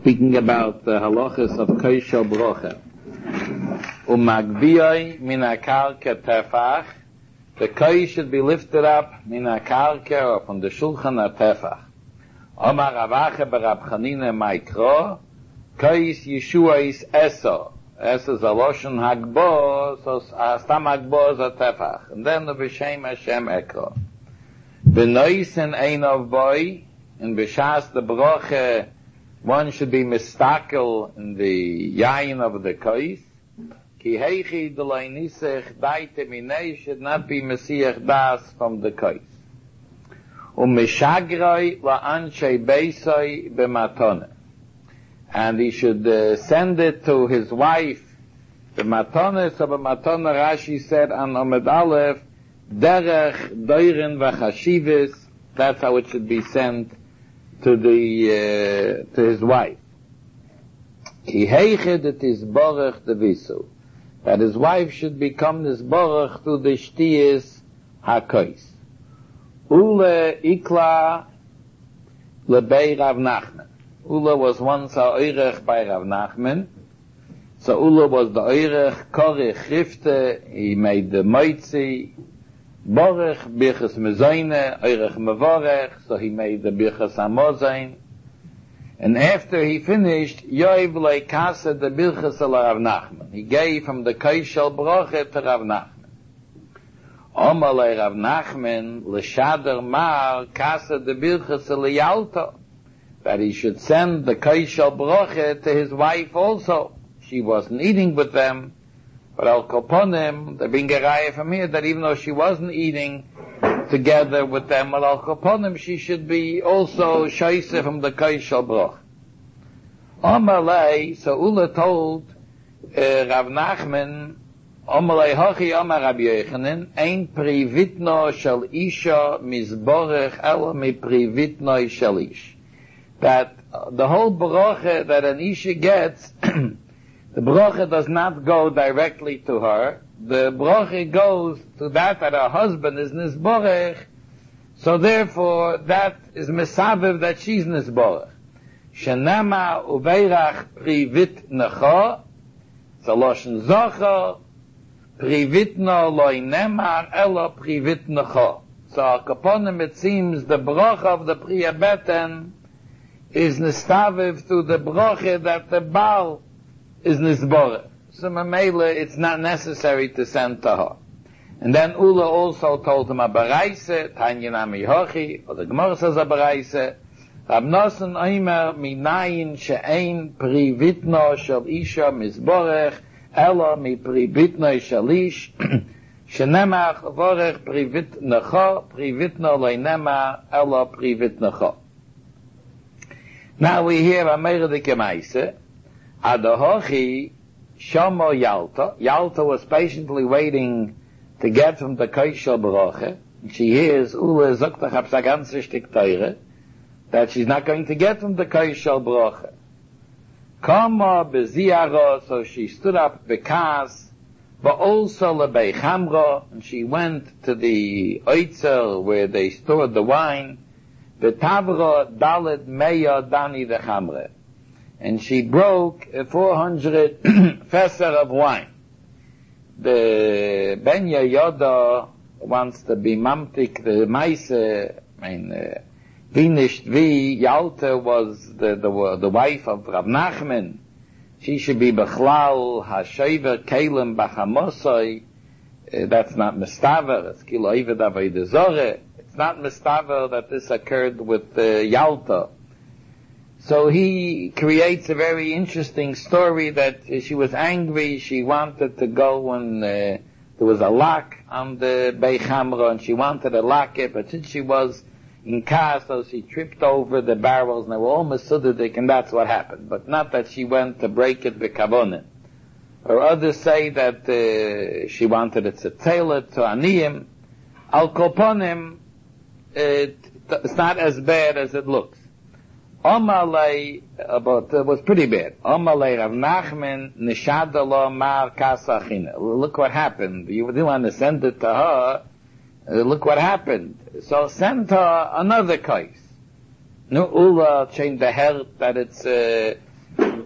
speaking about the halachas of Koshel Brocha. Umagviyoi min hakarka tefach. The kosh should be lifted up min hakarka, or from the shulchan tefach. Omar Ravache berab Chanina Maikro. Kosh Yeshua is Eso. Eso is a Loshen Hagbo, so Stam Hagbo is a tefach. And then the B'Shem Hashem Ekro. B'noisen Einov Boy, in B'Shas the Broche, one should be mistakel in the yayin of the kois. Ki heichi d'loi nisech daite minei should not be mesiach das from the kois. Mishagroi la'anshei beisoi b'matone. And he should send it to his wife, b'matone. So b'matone Rashi said on Omed Aleph, derech doirin v'chashivis, that's how it should be sent to his wife. Ki heiched it is borach the visu, that his wife should become this borach to the shtiyas hakois. Ule ikla lebei Rav Nachman. Ule was once a oirech by Rav Nachman. So Ule was the oirech korech chrifte. He made the moitzi borech birchas mezoine oirech mevorech. So he made the birchas hamozain. And after he finished, yoiv leikasa the birchas al Rav Nachman. He gave from the koshel broche to Rav Nachman. Omalei Rav Nachman l'shader mar kasa the birchas l'yalto, that he should send the koshel broche to his wife also. She wasn't eating with them, but al koponim, the bingeraya from here, that even though she wasn't eating together with them, al koponim, she should be also shaisa from the koshel broche. Omalei, so Ula told Rav Nachman, Omalei hochi Omar Rabbi Yochanan, ein privitno shel isha mizborech ela mi privitno shel ish. That the whole bracha that an isha gets, the bracha does not go directly to her. The bracha goes to that her husband is nizborech, so therefore that is mesaviv that she's nizborech. Shenama uveirach privit necho, so loshen zocher, privitno loy nemar elo privit necho. So kaponim it seems the bracha of the priya beten is nistaviv to the bracha that the baal is nisboreh. So mamela it's not necessary to send to her. And then Ula also told him a baraise, Tanya nami hochi, or the Gemara says a baraise, Rab Nosson Omer minayin she'ein privitno shel isha mizborech elo mi privitno shel ish shenemach vorech privit necho privitno loy nemar elo privit necho. Now we hear Amir the Kemaise Adohochi Shomo Yalta. Yalta was patiently waiting to get from the Koshel Broche. She hears Ule Zoktach Hapsaganse Shtik Teure, that she's not going to get from the Koshel Broche. Kama Beziaro, so she stood up Bekas, but also Lebei Chamro, and she went to the Oitzel where they stored the wine, Betavro Dalet Meya Dani the Chamre. And she broke 400 feser of wine. The Ben Yoda wants to be mamtik the Meise, finished vi Yalta was the wife of Rav Nachman. She should be Bechlal Hashover Kalem Bachamosoi. That's not Mistaver, it's Kilo Eved Avodah Zoreh. It's not Mistaver that this occurred with Yalta. So he creates a very interesting story that she was angry, she wanted to go when there was a lock on the Bei Chamra, and she wanted to lock it, but since she was in Kaz, so she tripped over the barrels, and they were all mesudadik, and that's what happened. But not that she went to break it b'kavonim. Or others say that she wanted it to tail it to aniyim. Al koponim, it's not as bad as it looks. Omalei, but it was pretty bad. Omalei Rav Nachman nishadalo mar kasachina. Look what happened. You didn't want to send it to her. Look what happened. So send her another case. No, Ula changed the health that it's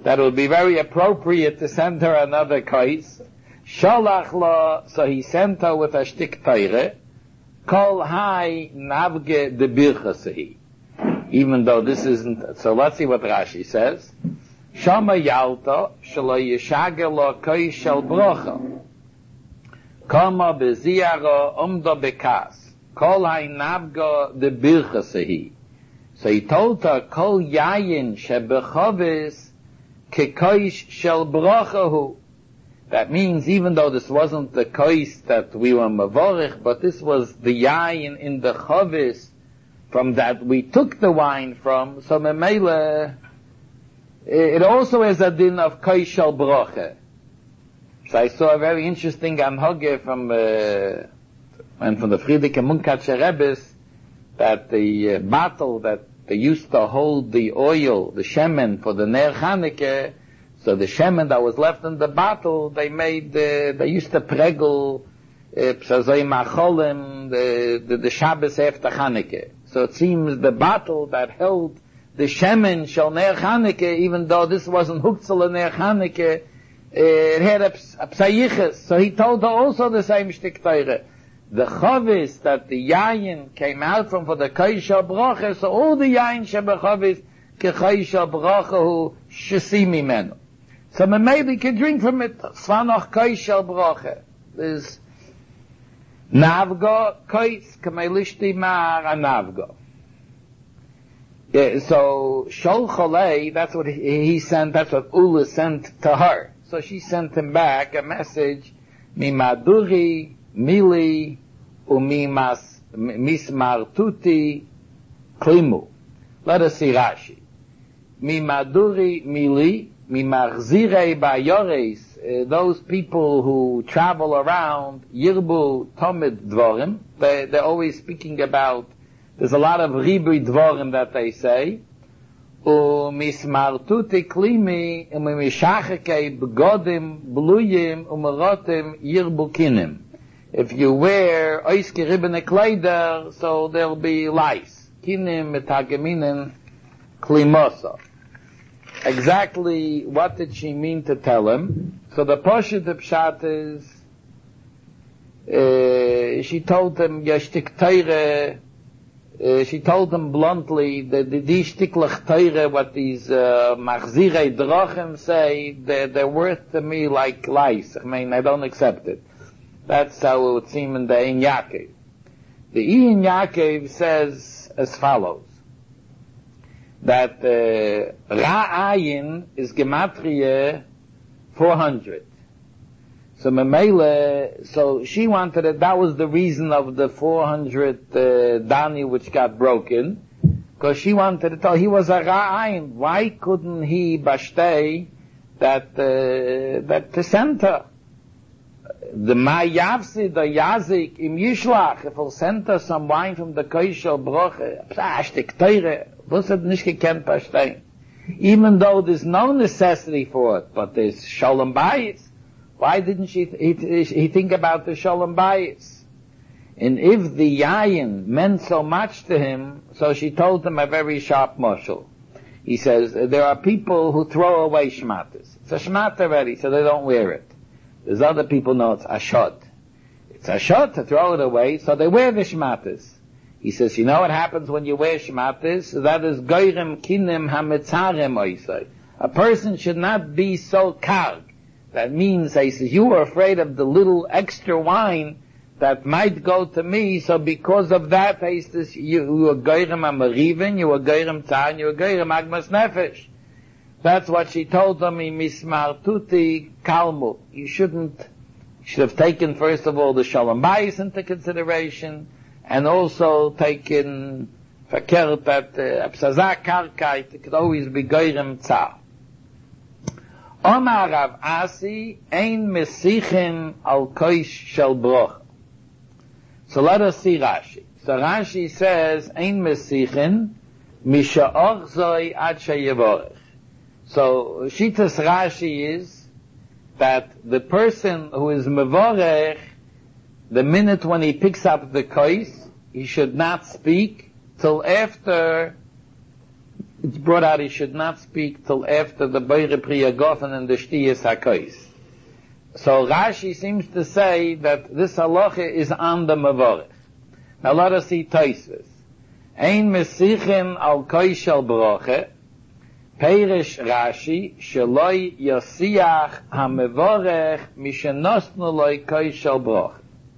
that it would be very appropriate to send her another kais. Sholach lo, so he sent her with a shtik teire, kol hai navge de birchasehi. Even though this isn't, so let's see what Rashi says. Shama yalta, shalo yishage lo kais shel brocha. Kama beziara umda bekas. Kol hai navge de birchasehi. So he told her, kol yayin shebechovis ke kais shel brochahu. That means even though this wasn't the kais that we were mavorich, but this was the yayin in the chovis from that we took the wine from, so memele, it also has a din of kais shel brocha. So I saw a very interesting anhoge from the Friedrich Munkatsche Rebbe's, that the bottle that they used to hold the oil, the shemen for the Ner Chanukah, so the shemen that was left in the bottle, they used to pregel, psazoi macholim, the Shabbos after Chanukah. So it seems the bottle that held the shemen shel Ner Chanukah, even though this wasn't huktzal Ner Chanukah, it had a psayiches. So he told her also the same shtik teire. The chavis that the yayin came out from for the kais shel brocha, so all the yayin shebechavis ke kais shel brocha hu shesi mimenu. So maybe can drink from it. Svanoch kais shel brocha. There's navgo kais kamelishti mar a navgo. Yeah, so shol cholei, that's what he sent. That's what Ula sent to her. So she sent him back a message, mimaduri mili mismartuti klimu. Let us see Rashi. Mimaduri mili, mimarzirei bayores, those people who travel around, yirbu tomid dvorim, they're always speaking about, there's a lot of ribui dvorim that they say, mismartuti klimi, mishacheke begodim, bluyim, umerotim, yirbu kinim. If you wear oiske ribbene kleider, so there'll be lice. Kinim metageminim klimosa. Exactly what did she mean to tell him? So the Poshet Pshat is, she told him, yashtik teire, she told him bluntly that die shtiklach teire, what these machzirei drachim say, they're worth to me like lice. I mean, I don't accept it. That's how it would seem in the Ein Yaakov. The Ein Yaakov says as follows, that Ra'ayin is Gematria 400. So Memele, so she wanted it, that was the reason of the 400 Dani which got broken, because she wanted to tell, he was a Ra'ayin. Why couldn't he bashtei that to send her? The Mayavsi, the Yazik, im Yishlach, if he'll send her some wine from the Koishel Broche, psashtik teire, was it nicht gekannt verstehen? Even though there's no necessity for it, but there's Shalom Bayis. Why didn't he think about the Shalom Bayis? And if the Yayin meant so much to him, so she told him a very sharp mashal. He says, there are people who throw away shmatas. It's a shmat already, so they don't wear it. There's other people know it's ashot. It's ashot to throw it away, so they wear the shmatas. He says, you know what happens when you wear shmatas? That is goyrem kinim hametzarem oisai. A person should not be so karg. That means, he says, you are afraid of the little extra wine that might go to me, so because of that, he says, you are goyrem amarivin, you are goyrem tzar, you are goyrem agmas nefesh. That's what she told him, mismartuti kalmu. You should have taken, first of all, the Shalom Bayis into consideration, and also taken verkehrt that absazah karkait, it could always be goyrem tzar. Omar Rav Asi, ein mesichin al koish shel broch. So let us see Rashi. So Rashi says, ein mesichin, misha ochzoi ad sheyevorech. So Shitas Rashi is that the person who is mevorech, the minute when he picks up the kois, he should not speak till after it's brought out he should not speak till after the Beire Priyagofen and the Shtiyas HaKois. So Rashi seems to say that this halacha is on the Mavorech. Now let us see Tosfos. Ein mesichin al koi shel broche, Perish Rashi, sheloi yosiach ha-mevorech mishenosnu loi koi shel broche.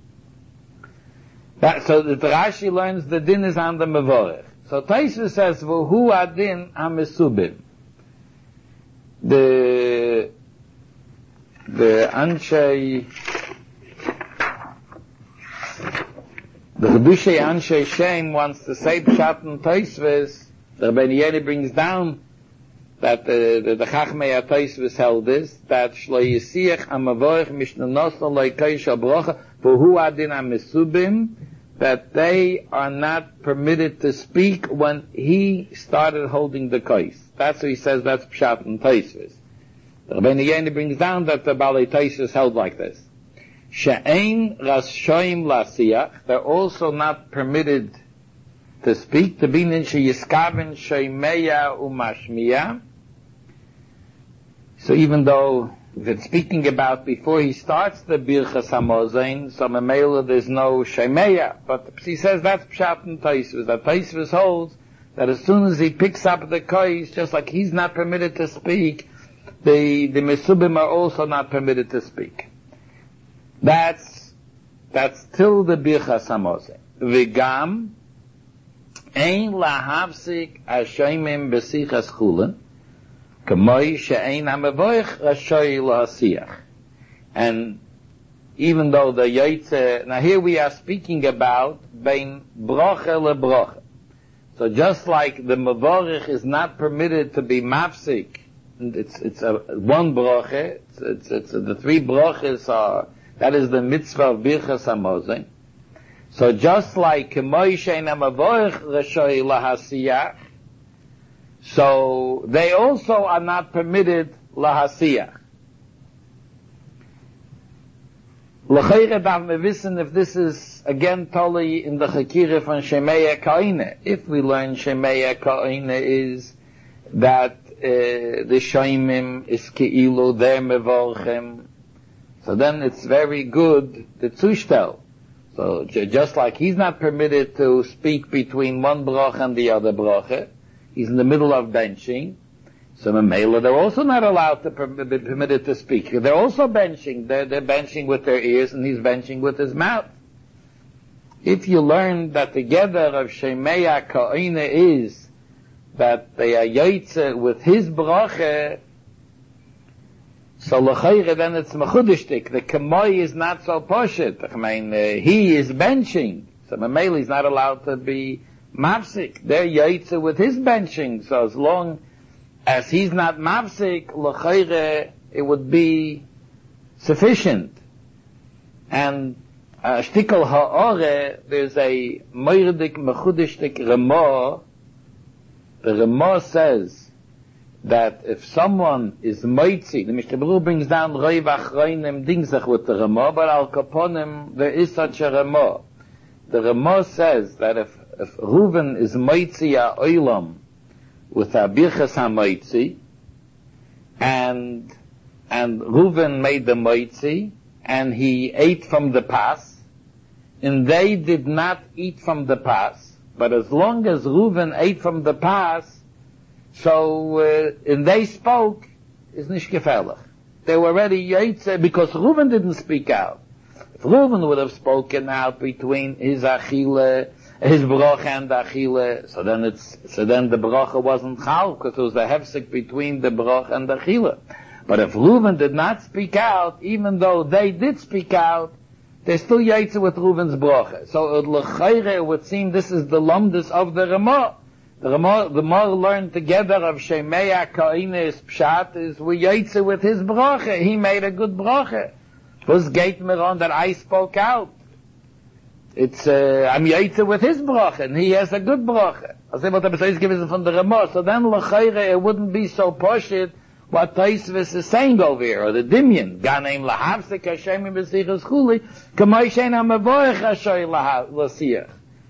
So the Rashi learns the din is on the Mevorech. So Tosfos says, V'hu adin ha-mesubim. The Anshay, the Chedushei Anshay Shem wants to say Pshat and Tosfos. The Rebbeinu Yeri brings down that the Chachmei HaTosfos held this, that Shlo Yisiach HaMavorech Mishnenosno Loi Koi Shel Brocha V'hu adin ha-mesubim, that they are not permitted to speak when he started holding the kois. That's what he says, that's Pshat and Tosfos. The Rebbeinu Yeri brings down that the Balei Tosfos held like this. She'ein rashoim lasiach, they're also not permitted to speak, to be nin sheyiskaven sheimeya umashmiya. So even though if it's speaking about before he starts the Birchas HaMozain, so Memela there's no Shemeya, but he says that's Pshat and Tosfos, that Tosfos holds that as soon as he picks up the kois, just like he's not permitted to speak, the Mesubim are also not permitted to speak. That's till the Birchas HaMozain. V'gam ein lahavsik hashemim b'sichas chulin, k'moi she'ein ha'mevoich rashoy lahasiach. And even though the Yaitze, now here we are speaking about bein broche lebroche. So just like the mevorich is not permitted to be mafsik, it's a one broche, it's the three broches are, that is the mitzvah of Birchas HaMozain. So just like k'moi she'ein ha'mevoich rashoy lahasiach, so they also are not permitted lahasiyah. L'chayre darf me wissen if this is again totally in the Chakira from Shemeya Ka'ine. If we learn Shemeya Ka'ine is that the Shoimim is Ke'ilu, they're Mevorchem, so then it's very good, the Zushtel. So just like he's not permitted to speak between one broch and the other broche, he's in the middle of benching. So Mamela, they're also not allowed to be permitted to speak. They're also benching. They're benching with their ears, and he's benching with his mouth. If you learn that the gather of Shemeya Ka'ina is that they are Yaitze with his bracha, so l'chayre then it's mechudishtik. The Kamoi is not so poshit. I mean, he is benching. So Mamela is not allowed to be mafsik. They're Yaitze with his benching. So as long as he's not mafsik, l'chayre, it would be sufficient. And shtikal ha'ore, there's a moirdik mechudishtik Ramah. The Ramah says that if someone is moitzi, the Mishnah Berurah brings down Roi v'achroinim dingzach with the Ramah, but al kaponim there is such a Ramah. The Ramah says that if Reuven is moitzi ha'olam with a birchas ha'moitzi, and Reuven made the moitzi, and he ate from the pas, and they did not eat from the pas, but as long as Reuven ate from the pas, so and they spoke, is nicht gefährlich. They were already yaitze because Reuven didn't speak out. If Reuven would have spoken out between his achile, his bracha and achile, so then the bracha wasn't chal, because it was the hefsek between the bracha and the achile. But if Reuven did not speak out, even though they did speak out, they're still yaitze with Reuven's bracha. So it would seem this is the lumdus of the Ramah. The Ramah learned together of Shemeya Ka'ines Pshat is we yaitze with his bracha. He made a good bracha. Was gate me on that I spoke out. It's I'm yaitze with his bracha, and he has a good bracha. I say what the B'sayis gives from the Ramah. So then l'chayre it wouldn't be so poshit what Tosfos is saying over here, or the Dimyan. Ganeim lahavsek Hashem b'sichas chuli, k'may shein ha'mevorech hashoy l'siach.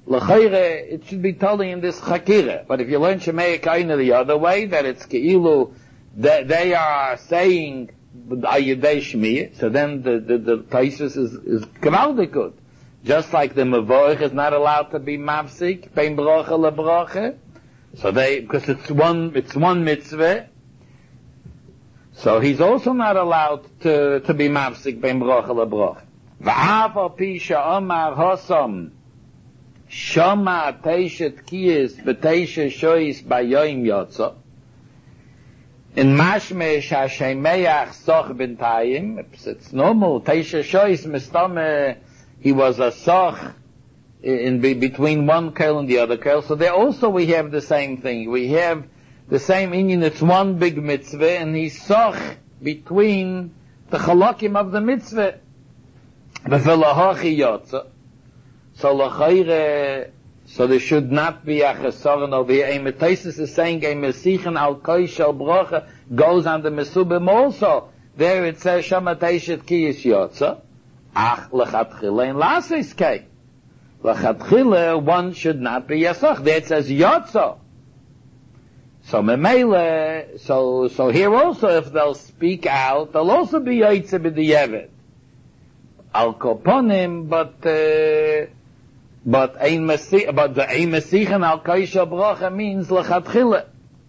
L'chayre, it should be totally in this chakira. But if you learn Shemei Kaina the other way, that it's Keilu, that they are saying Ayidei Shmiyah, so then the Taisus is Gavaldik good. Just like the Mevorich is not allowed to be Mavsik, Bein Brocha LeBrocha, so because it's one mitzvah, so he's also not allowed to be Mavsik, Bein Brocha LeBrocha. V'av pi she'omar hosam Shama teishet kiyis v'teishet shoyis bayoim yotzo. In mashmesh hashemeach soch b'ntayim, it's normal, teishet shoyis mistame, he was a soch in between one kel and the other kel. So there also we have the same thing. We have the same inyan, it's one big mitzvah, and he's soch between the chalakim of the mitzvah. V'velahochi yotzo. So l'chayre, so there should not be a chesaron over here. A Metaisis is saying a mesichen al koi shel brocha goes on the mesubim also. There it says shama teishet kiyis yotza. Ach lechatchile in lasis kei. Lechatchile one should not be yasach. There it says yotza. So memele, so here also if they'll speak out, they'll also be yotza b'diyevet. Al koponim, but the ein mesichen al kaisha bracha means lechatchila.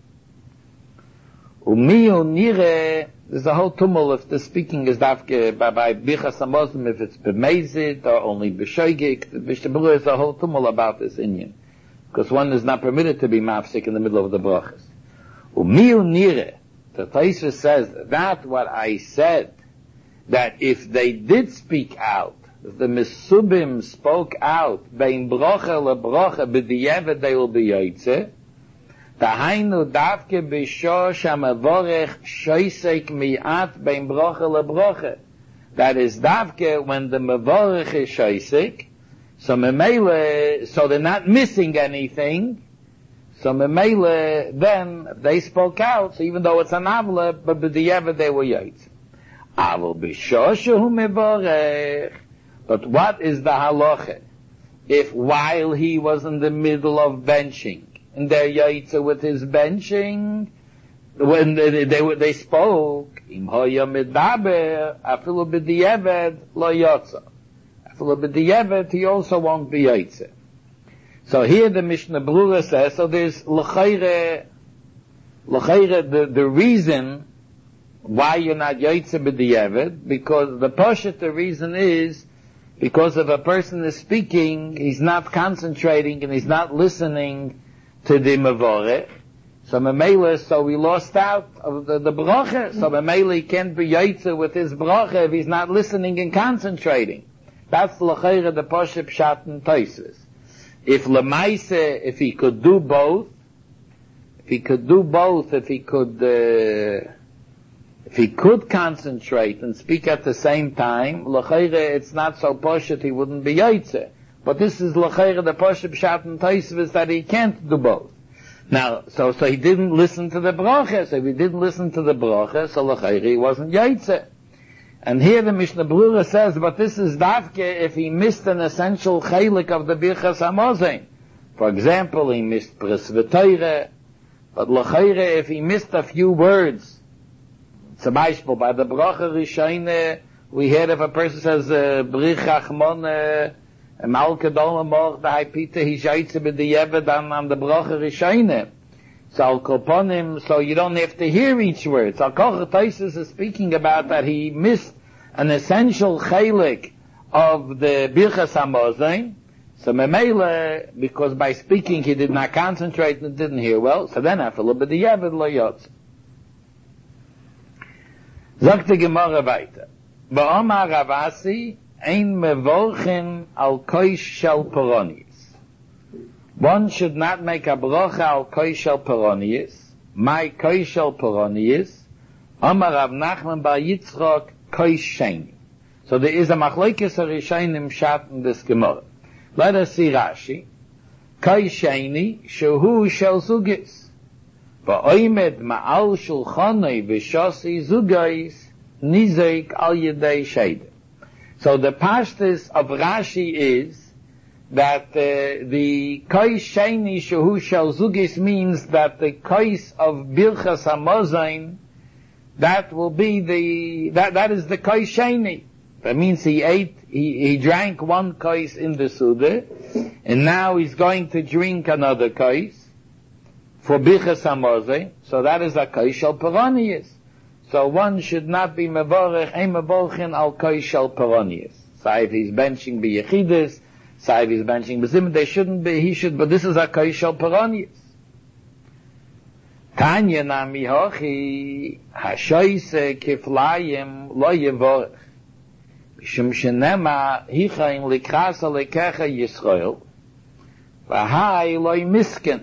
Umiu nire, there's a whole tumult if the speaking is dafke by bichas hamoslim, if it's b'mezid or only b'shoigik. The Mishnah Berurah is a whole tumult about this inyan, because one is not permitted to be mafsik in the middle of the brachas. Umiu nire, the Taisva says that what I said, that if they did speak out, if the Mesubim spoke out, bein brocha lebrocha, b'diyevet they will be yoytze, tahainu davke b'shor shamavorech shoysek mi'at bein brocha lebrocha. That is davke when the mavorech is shoysek, so memele, so they're not missing anything, so memele, then they spoke out, so even though it's an avla, but b'diyevet they were yoytze. Avol b'shor shehu mevorech. But what is the halacha? If while he was in the middle of benching, and their yaitza with his benching, when they spoke, im hoya medaber, afilu b'diyevet lo yotza. Afilu b'diyevet, he also won't be yaitza. So here the Mishnah Berurah says, so there's l'chayre, the reason why you're not yaitza b'diyevet, because the reason is, because if a person is speaking, he's not concentrating and he's not listening to the mevoreh. So memele, so we lost out of the bracha. So memele he can't be yaitze with his bracha if he's not listening and concentrating. That's l'chayre the poshe pshat and toises. If lemaise, if he could do both, if he could concentrate and speak at the same time, l'chayre it's not so poshet he wouldn't be yaitze. But this is l'chayre the poshet pshat and toisves that he can't do both. Now, so he didn't listen to the bracha. So if he didn't listen to the bracha, so l'chayre he wasn't yaitze. And here the Mishnah Berurah says, but this is davke if he missed an essential chaylik of the birchas hamazon. For example, he missed bris v'toyre. But l'chayre if he missed a few words, zum Beispiel, by the bracha rishayne, we heard if a person says, brich achmon, malke dolomor, the haipita, he shaitze b'diyevet on the bracha rishayne. So al koponim, so you don't have to hear each word. So Koch Taisus is speaking about that he missed an essential chaylik of the birchas hamazon. So memele, because by speaking he did not concentrate and didn't hear well, so then afilu b'diyevet lo yotze. Sagt die Gemara weiter. Ba'omar Ravasi ein mevorchen al koish shel peronius. One should not make a bracha al koish shel peronius. My koish shel peronius. Omar Rav Nachman bar Yitzchok koish sheni. So there is a machlokes harishonim shat in this Gemara. Let us see Rashi. Koish sheni shehu shel zugis. Va'oimed ma'al shulchanoi v'shosi zugais nizik al yedei sheide. So the pashtus of Rashi is that the kais sheni shehu shel zugis means that the kais of Birchas Hamazon, that will be that is the kais sheni. That means he drank one kais in the Suda, and now he's going to drink another kais for Birchas Hamazon, so that is a kais shel Peronius. So one should not be mevorech, ein mevorchin al kais shel Peronius. So if he's benching b'yechidus, so if he's benching b'zim, they shouldn't be, he should, but this is a kais shel Peronius. Tanya nami hochi, hashoise kiflayim lo yevorech. Mishum shenema hichaim likrasa lekecha Yisrael, v'hai lo misken.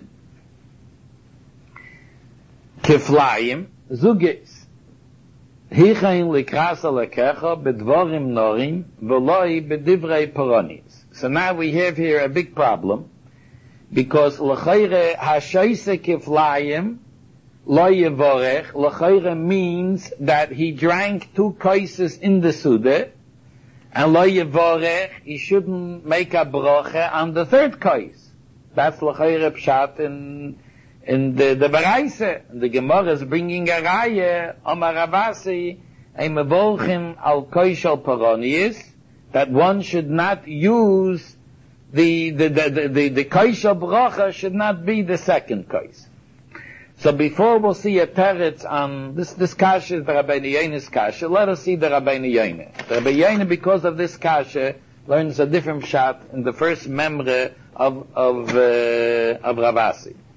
Kiflayim, zugis. Hichaim likrasa lekecha bedvorim norim, v'loi bedivrei Peronius. So now we have here a big problem, because l'chayre hashoise kiflayim lo yevorech, l'chayre means that he drank two kaises in the Suda, and lo yevorech, he shouldn't make a broche on the third kais. That's l'chayre pshat in the Baraise. The Gemara is bringing a raya, Omar Ravasi, a mevorchim al kais shel Peronius, that one should not use the kais shel bracha should not be the second kais. So before we'll see a teretz on this kasha is the Rabbeinu Yona's kasha, let us see the Rabbeinu Yona. The Rabbeinu Yona, because of this kasha, learns a different shot in the first memre of Ravasi.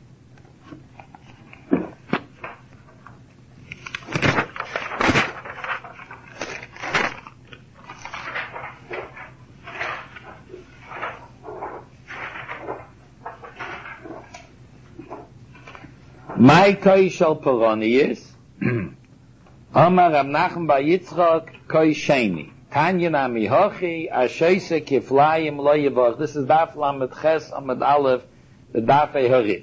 My kais shel Peronius, Amar Rav Nachman bar Yitzchak kais sheni. Tanya nami hochi, ashoise kiflayim lo yevorech. This is daf lamed ches amud aleph, the daf harif.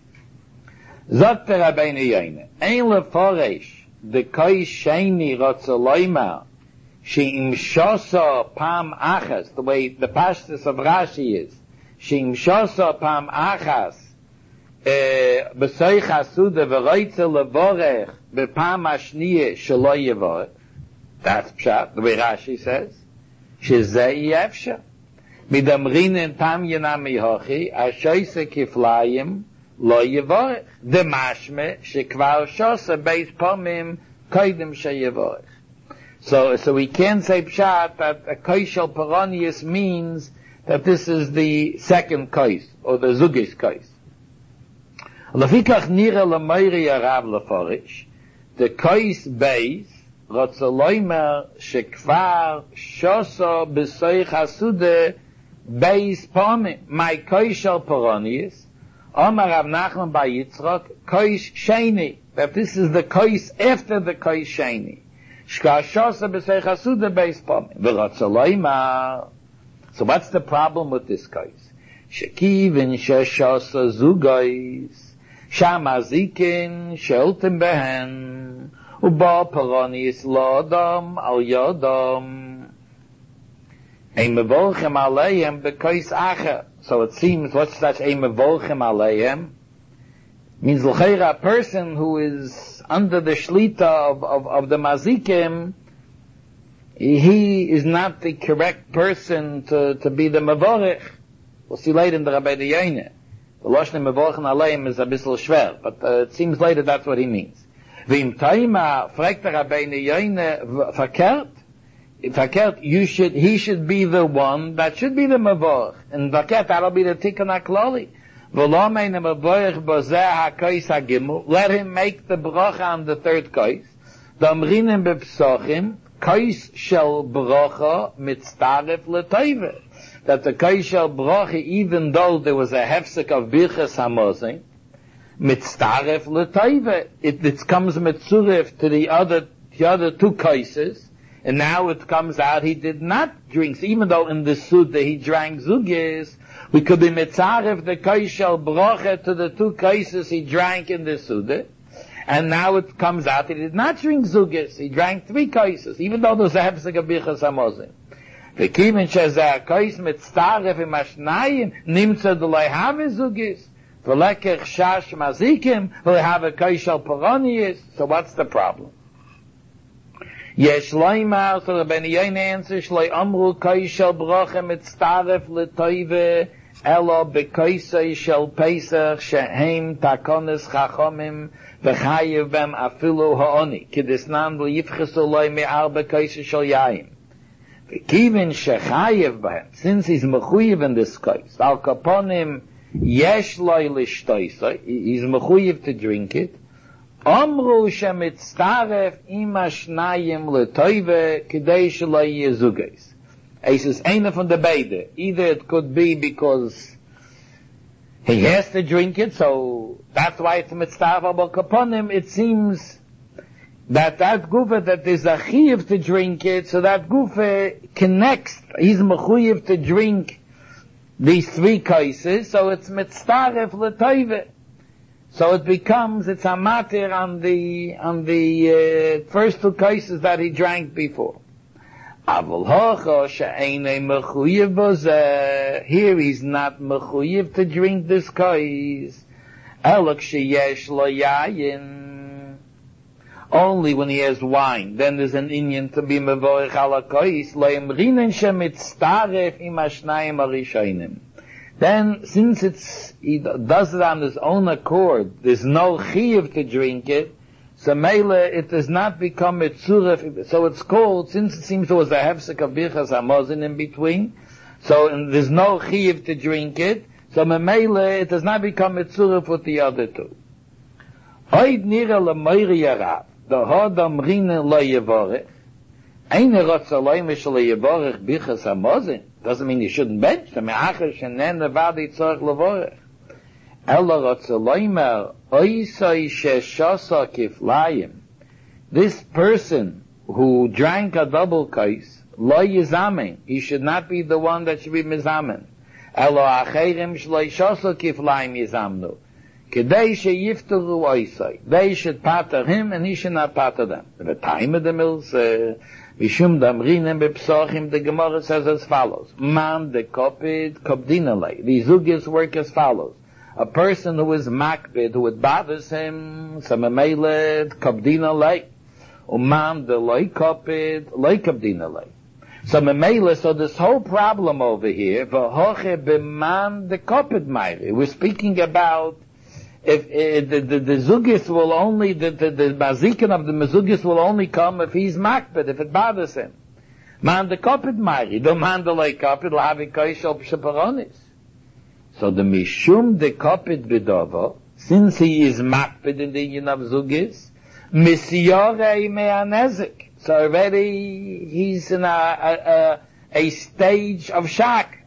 Zot der Rabbeinu Yona, ein leforesh, the kais sheni rotze loymar, she'im shosa pam achas, the way the pashtus of Rashi is, she'im shosa pam achas, besoich hasuda v'roitze levorech b'pam hashniye shelo yevorech. That's pshat, the way Rashi says. Shezei yefsha. Midamrinen tam yenami hochi, ashoise kiflayim lo yevorech. The mashme shekvar shosa beis pomim koidim sheyevorech. So we can say pshat that a kais shel Peronius means that this is the second kais, or the zugis kais. Lefikach nira lemeiri arav leforish, the kais beis, rotze loymer shekvar shoso besoich hasude beis pomim, my kais shel Peronius, Omar Rav Nachman bar Yitzchak, kais sheni, that this is the kais after the kais sheni. Shkar shoso besoich hasude beis pomim, v'rotze loymer. So what's the problem with this kais? Shekivin sheshosa zugais, Shamazikin sheltem behen, uba Peronius lodom al yodom. Ein mevorchem aleihem bekais acher. So it seems, what's that ein mevorchem aleihem? Means l'cheira, a person who is under the shlita of the mazikim, he is not the correct person to be the mevorech. We'll see later in the Rabbeinu Yona. The Lashon mevorchen aleim is a bissel schwer, but it seems later that's what he means. V'im taima fragt der Rabbeinu Yona verkehrt, he should be the one that should be the mevorch, and verkehrt that'll be the tikkun haklali. V'lo meine mevorch bozeh hakais hagimel, let him make the bracha on the third kais. Damrinim bepsochim kais shel bracha mitztaref l'toive. That the kais shel bracha, even though there was a hefsek of Birchas Hamazon, mitztaref l'toive, it comes mitzuref to the other two kaises, and now it comes out he did not drink. So even though in the Suda he drank zugis, we could be mitzaref the kais shel bracha to the two kaises he drank in the Suda, and now it comes out he did not drink zugis, he drank three kaises, even though there was a hefsek of Birchas Hamazon. V'kiven shezeh ha'kois mitztaref im ashnayim, nimtza d'loi have zugis, v'lekech shash mazikim, v'loi have a kois shel peronius. So what's the problem? Yesh loimar, so the Ben Yain answer, shloi amru kois shel broche mitztaref l'toive, elo bekoisei shel pesach, shehem takonis chachomim, v'chayev bem afilu ha'oni, kidisnan v'yifchesu loi me'ar bekoisei shel yaim. V'kiven shechayev b'hem, since he's mechuyev in this case, al kaponim yesh loi l'shtoisei, he's mechuyev to drink it, Amru shemitztaref ima shnayim l'toive k'dei shloi yezugais. He says, eine von the beide. Either it could be because he has to drink it, so that's why it's mitztaref, but upon him it seems that gufa that there's a chiyuv to drink it, so that gufa connects, he's mechuyev to drink these three cases, so it's mitztaref l'toive. So it becomes, it's a matir on the first two cases that he drank before. Avol hocho she'enei mechuyev bozeh. Here he's not mechuyev to drink this case. Elok sheyesh lo yayin. Only when he has wine, then there's an inyan to be mevorech ala kais. Lo emrinen shemitztaref im ashnayim arishonim. Then, since he does it on his own accord, there's no chiyuv to drink it, so mele, it does not become a tzuref, so it's called, since it seems there was a hefsek of birchas hamazon in between, so there's no chiyuv to drink it, so mele, it does not become a tzuref with the other two. Oid nira lemoiri yarav, the hodam rine lo yevorech, eine rotzaloi mishal yevorech birchas hamazon, doesn't mean you shouldn't bench them. This person who drank a double kais, lo yizamen, he should not be the one that should be mizamen. Elo acherim shloi shoso kiflayim yizamnu. Kedei sheyiftaru oisai. They should pater him and he should not pater them. The time of the mills, Mishum damrinem bepsochim, the Gemara says as follows. Man de kopid kopdinalei. The zugis work as follows. A person who is makbid, who it bothers him, samameled kopdinalei. Man de loy kopid, loy kopdinalei. So memele, so this whole problem over here, v'hoche b'man de kopid meiri. We're speaking about if the zugis will only, the mazikin of the mezugis will only come if he's makbid, if it bothers him. Man de kopid mari, the man de loy kopid, lavi koishel p'shaparonis. So the mishum de kopid b'dovo, since he is makbid in the union of zugis, misyorei me'anezik. So already he's in a stage of shock,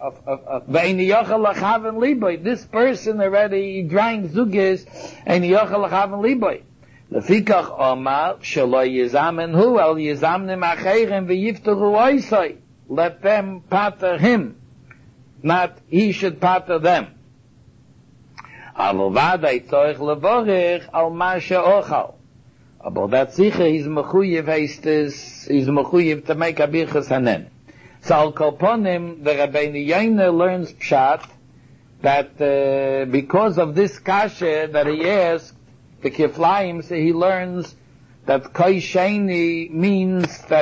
this person already drank zugis, and yochel lachaven liboy. Lefikach omar, shelo yizamen hu, al yizamnim acheirem v'yiftaru oisai. Let them pater him, not he should pater them. Alo vadai tzorich levorich al ma she'ochal. But that sicher, he's mechuyev to make a birchas hanen. So al kolponim, the Rabbeinu Yaina learns pshat that because of this kasha that he asked, the kiflayim, so he learns that kai sheni means that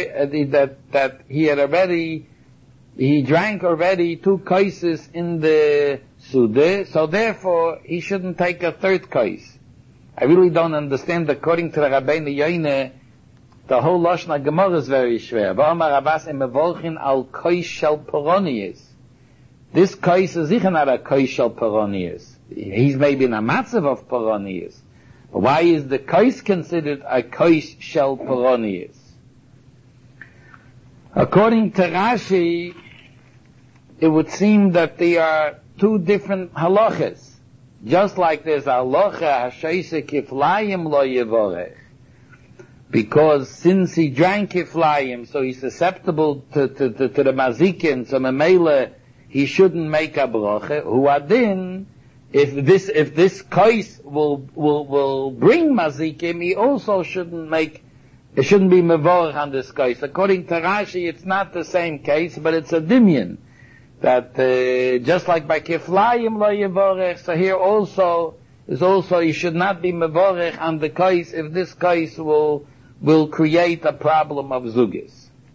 he drank already two kaises in the sude, so therefore he shouldn't take a third kais. I really don't understand, according to the Rabbeinu Yaina, the whole Lashon Gemara is very schwer. Al kois shel peronius. This kois is sicher not a kois shel peronius. He's maybe in a matzav of peronius. But why is the kois considered a kois shel peronius? According to Rashi, it would seem that there are two different halachas. Just like there's a halacha hashaisa kiflayim lo yevorech. Because since he drank kiflayim, so he's susceptible to the mazikin, so memele, he shouldn't make a bracha. Hu adin, if this kais will bring mazikim, he also shouldn't make It shouldn't be mevorach on this case. According to Rashi, it's not the same case, but it's a dimion. That, just like by kiflayim lo yevorech, so here also, you should not be mevorech on the case if this case will create a problem of zugis.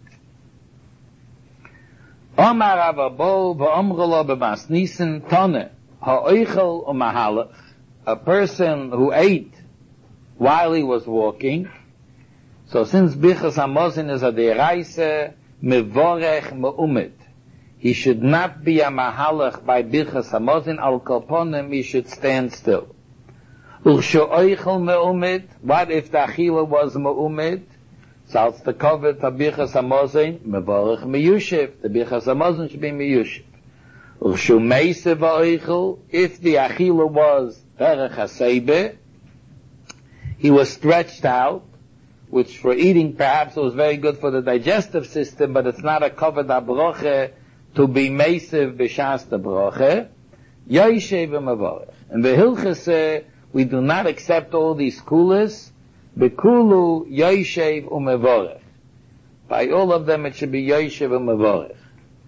Omar avabo v'omru lo b'mas nisan tone ha'oichel u'mahalach. A person who ate while he was walking. So since bichas hamozin is a deraisa, mevorech me'umit. He should not be a mahalach by bichas hamozin, al kolponim, he should stand still. Urshu oichel me'umit. What if the achila was me'umit? So it's the covet of bichas hamozin, mevorech meyushiv. The bichas hamozin should be meyushiv. Urshu meise v'oichel. If the achila was derech hasebe, he was stretched out, which for eating perhaps was very good for the digestive system, but it's not a covered abroche to be mesiv b'shas the broche. Yoshev v'mavorech. And the hilchas we do not accept all these kulas. Bekulu yoshev u'mavorech. By all of them it should be yoshev u'mavorech.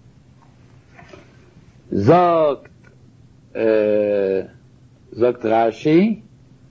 Zogt Rashi,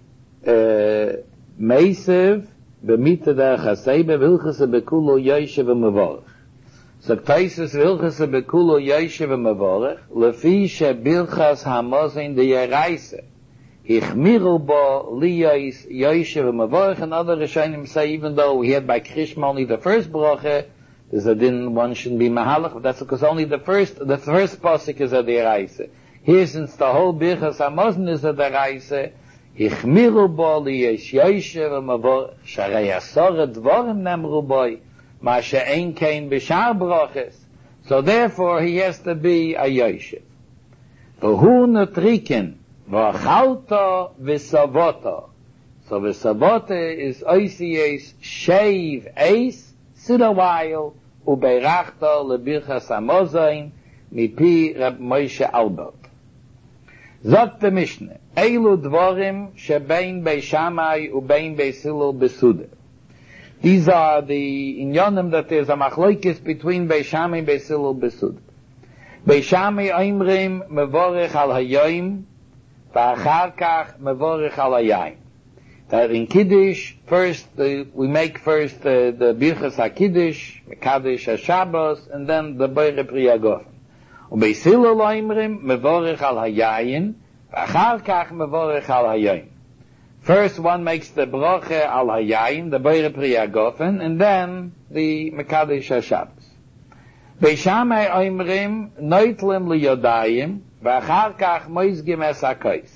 mesiv b'mita derech hasebe v'hilchase bekulo yoshev v'mavorech. So Taisus v'hilchase bekulo yoshev v'mavorech lefi shebilchas hamozin deyeraisa hichmiru bo liyos yoshev v'mavorech. And other Rishonim say even though we had by Krishma only the first bracha, there's a din one shouldn't be mahalach, but that's because only the first pasuk is a deyeraisa. Here since the whole bilchas hamozin is a deyeraisa, Hichmiru bo liyesh yoshev v'mavorech sharei asor dvorim nemru boi ma she'ein kein b'shar broches. So therefore he has to be a yoshev. V'hu netriken v'achalto v'savoto. So v'savoto is oisiyes shave eis, sit a while, ubeirachto lebirchas hamozin mipi Reb Moshe Albert. Zot the Mishnah, Eilu dvorim shebein bei Shammai ubein bei Hillel besude. These are the inyonim that there's a machloikis between bei Shammai and bei Hillel besude. Bei Shammai oimrim mevorech al hayoim, va'achar kach mevorech al hayayim. That in Kiddush, we make first the birchas HaKiddush, Mekadosh HaShabbos, and then the Boire Pri Hagafen. ובei Hillel oimrim mevorech al hayayin, v'achar kach mevorech al hayayin. First one makes the broche al hayayin, the Boire Pri Hagafen, and then the Mekadosh HaShabbos. Bei Shammai oimrim noitlim liyodayim, v'achar kach moizgim es hakos.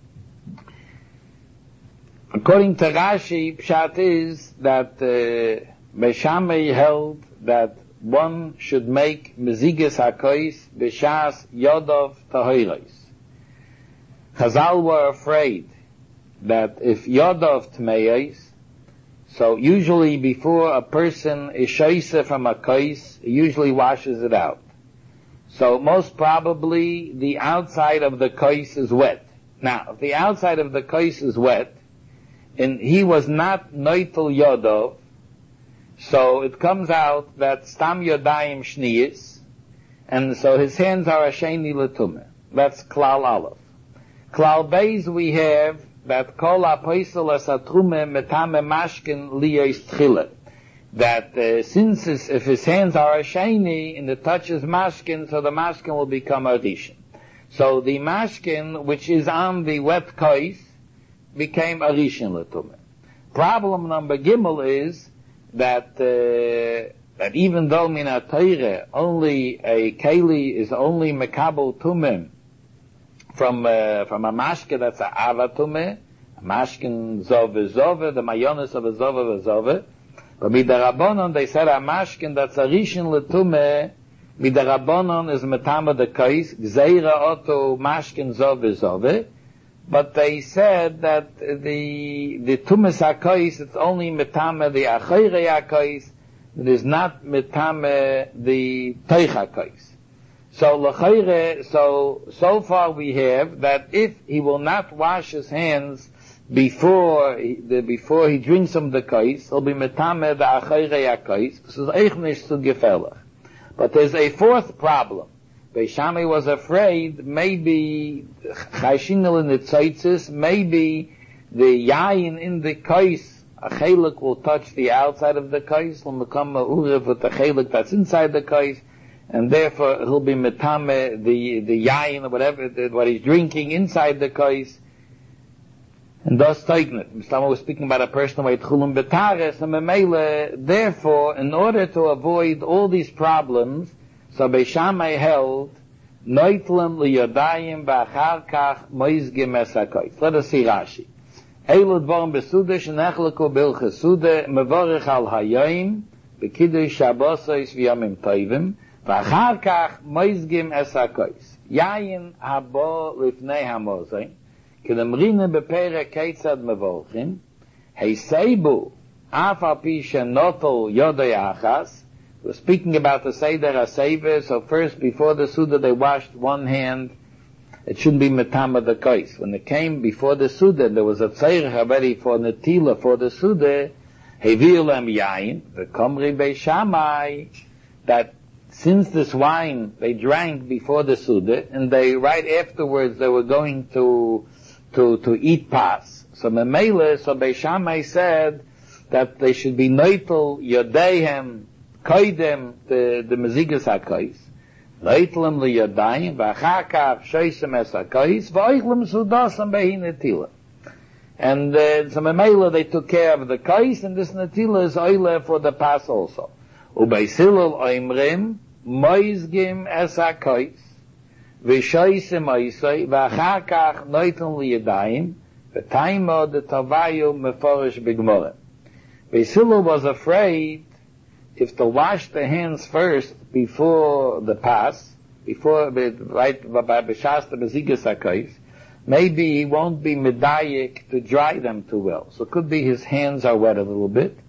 According to Rashi, pshat is that Bei Shammai held that one should make meziges hakois b'shas yodov tahoros. Chazal were afraid that if yodov tmeis, so usually before a person is shoyse from a kois, he usually washes it out. So most probably the outside of the kois is wet. Now, if the outside of the kois is wet, and he was not noitel yodov, so it comes out that stam yodayim shniyis, and so his hands are asheni letumah. That's klal aleph. Klal beis we have that kol apoisel asatrume metame mashkin liyos tchila. That since if his hands are asheni and it touches mashkin, so the mashkin will become a rishon. So the mashkin which is on the wet kois became a rishon letumah. Problem number gimel is that even though min ha-Torah only a keli is only mekabel tumim from a mashke that's a ava tumim, a mashkin zov v'zove, the mayonis of a zove v'zove, but midarabonon they said a mashkin that's a rishon letumim, midarabonon is metama the kais gzeira oto mashkin zov v'zove. But they said that the tumas hakos, it's only metame the achayre hakos, it is not metame the teich hakos. So l'chayre, so far we have that if he will not wash his hands before he drinks some of the kais, he'll be metame the acharei hakais. This is eichnish zu gefährlich. But there's a fourth problem. Beis Shammai was afraid maybe chayshinel in the tzaitzis, maybe the yayin in the kais, a chelik will touch the outside of the kais, will become a urev with the chelik that's inside the kais, and therefore he'll be metame the yayin or whatever what he's drinking inside the kais. And thus taignet. Mishlama was speaking about a person who ate chulum betares, and memele, therefore, in order to avoid all these problems, so Beis Shammai held, noitlem liyadayim ba'achar kach moizgim es hakos. Let us see Rashi. Eilu dvorim besude shenechleku bilches sude mevorich al hayom b'kiddush shabbos v'yomim tovim v'achar kach moizgim es hakos. Yayin habo lifnei hamozin kedemrine bepere keitzad mevorchim heiseibu af al pi shenotol yodei achas. We're speaking about the Seder HaSeiver, so first, before the Suda, they washed one hand. It shouldn't be metama the kais. When it came before the Suda, there was a tzarech already for netila for the Suda, heviu lem yain, v'komri Beis Shammai, that since this wine they drank before the Suda, and they, right afterwards, they were going to eat pas. So Memele, so Beis Shammai said that they should be noitel yodehem, koidem the mezigas hakais, leitlem liyadayim v'achar kach shoysem es hakais v'oichlem sudasam behi netila. And so Memela they took care of the kais, and this netila is oile for the pas also. Ubeis Hillel oimrim moizgim es hakais v'shoysem oisoi v'achar kach leitlem liyadayim v'taimo de tavayu meforish b'gmorah. Beis Hillel was afraid if to wash the hands first before the pas, before right by b'shas the mezigas hakais, maybe he won't be medayik to dry them too well. So it could be his hands are wet a little bit.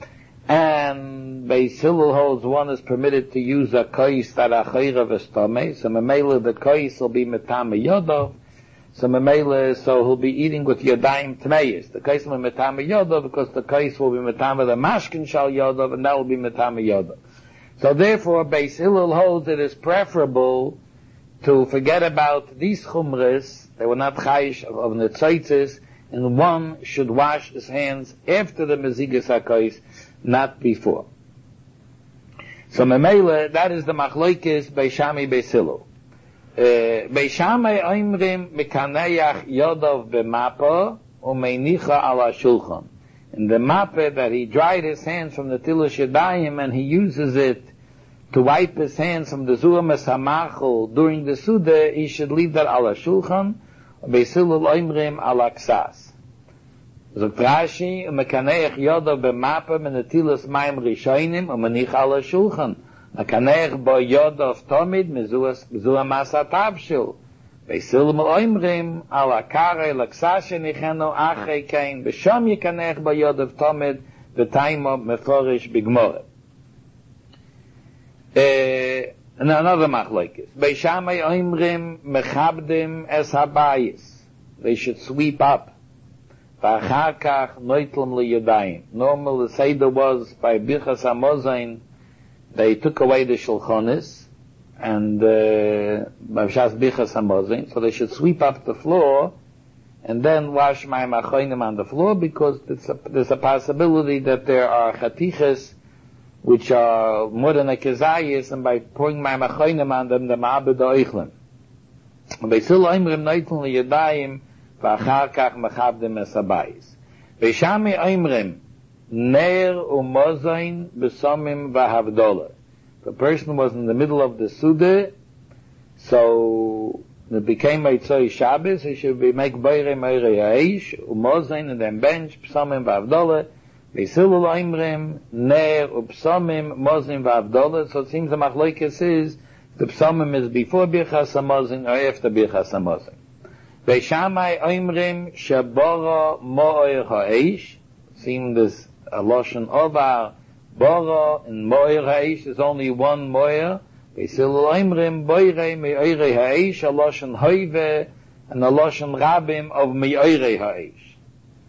And Beis Hillel holds one is permitted to use a kais that achayra v'stomei, so memela the kais will be metame yodov, so memela, so he'll be eating with yadayim tmeis. The kais will be metame yodov because the kais will be metame the mashkin shal yodov, and that will be metame yodov. So therefore, Beis Hillel holds it is preferable to forget about these chumres, they were not chayish of netzaitzis, and one should wash his hands after the mezigas hakais, not before. So memela, that is the machlokes Beis Shammai Beis Hillel. Beis Shammai oimrim mekaneach yodov b'mapa umeinicha ala shulchan. In the mapa that he dried his hands from the tilush yadayim, and he uses it to wipe his hands from the zuamas hamachol during the suda, he should leave that ala shulchan. Beis Hillel oimrim ala ksas. Zok Rashi mekaneach yodov b'mapa menetilas mayim rishonim umeinicha ala shulchan. Akanech bo yodov tomid mezua masatav shil. Beis Hillel oimrim ala karei laksashe nicheno achei kain b'sham yikanech bo yodov tomid v'taimo meforish b'gmorah. And another machlokes. Beis Shammai oimrim mechabdim es habayis. They should sweep up. V'achar kach noitlem liyadayim. Normal the seder was by Birchas Hamazon. They took away the shulchonis, and b'shas bichas hamazon, so they should sweep up the floor, and then wash mayim achonim on the floor, because there's a possibility that there are chatiches which are more than a kezayis, and by pouring mayim achonim on them, the ma'abed oichlem. Beis Hillel oimrim noitlem liyadayim v'achar kach mechabdim es habayis. Beis Shammai oimrim Ner umozain besomim v'havdola. The person was in the middle of the Suda, so it became Eitzoi Shabbos, he should be make boire meire ha'eish, umozain, and then bench, besomim v'havdola. Beis Hillel oimrim ner ubsomim mozim v'havdola. So it seems the machlokes is the psomim is before birchas hamazon or after birchas hamazon. Beis Shammai oimrim shabora mo'ir ha'eish. Seems this a lashon ovar bora and moir haish is only one moir. Beis Hillel oimrim boire me'oire haish a lashon hoive and a lashon rabim of me'oire haish.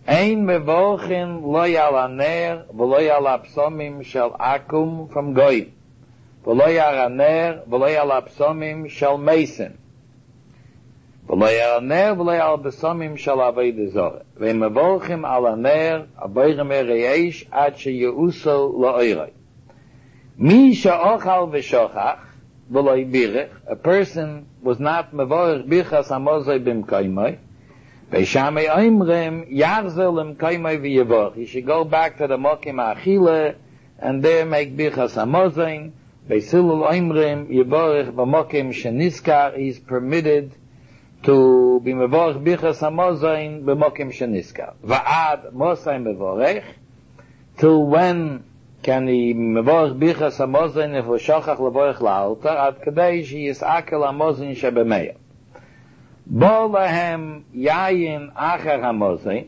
Ein mevorchin loy al haner, v'loy al hapsomim shel akum from goyim. V'loy al haner, v'loy al hapsomim shel meisen. V'loy al haner, v'loy al hapsomim shel avodah zorah. Ve'im mevorchim al haner, aboyrem ereish, ad sheyeuso la'oiroi. Mi sha'ochal v'shochach, v'loy birech, a person was not mevorech birchas hamozoi b'mkoimoi, Beishamei oimrem yachzel l'mkoimoi v'yevorch. He should go back to the mokim ha'achile, and there make birchas hamozin. Beisilul oimrem yevorch b'mokim sheniskar. He's permitted to be mevorch birchas hamozin b'mokim sheniskar. Va'ad mosai mevorech. Till when can he mevorch birchas hamozin if he shochach levorch la'altar? Ad kadei she yisakel hamozin shebemeya. Bo lahem yayin acher hamozin.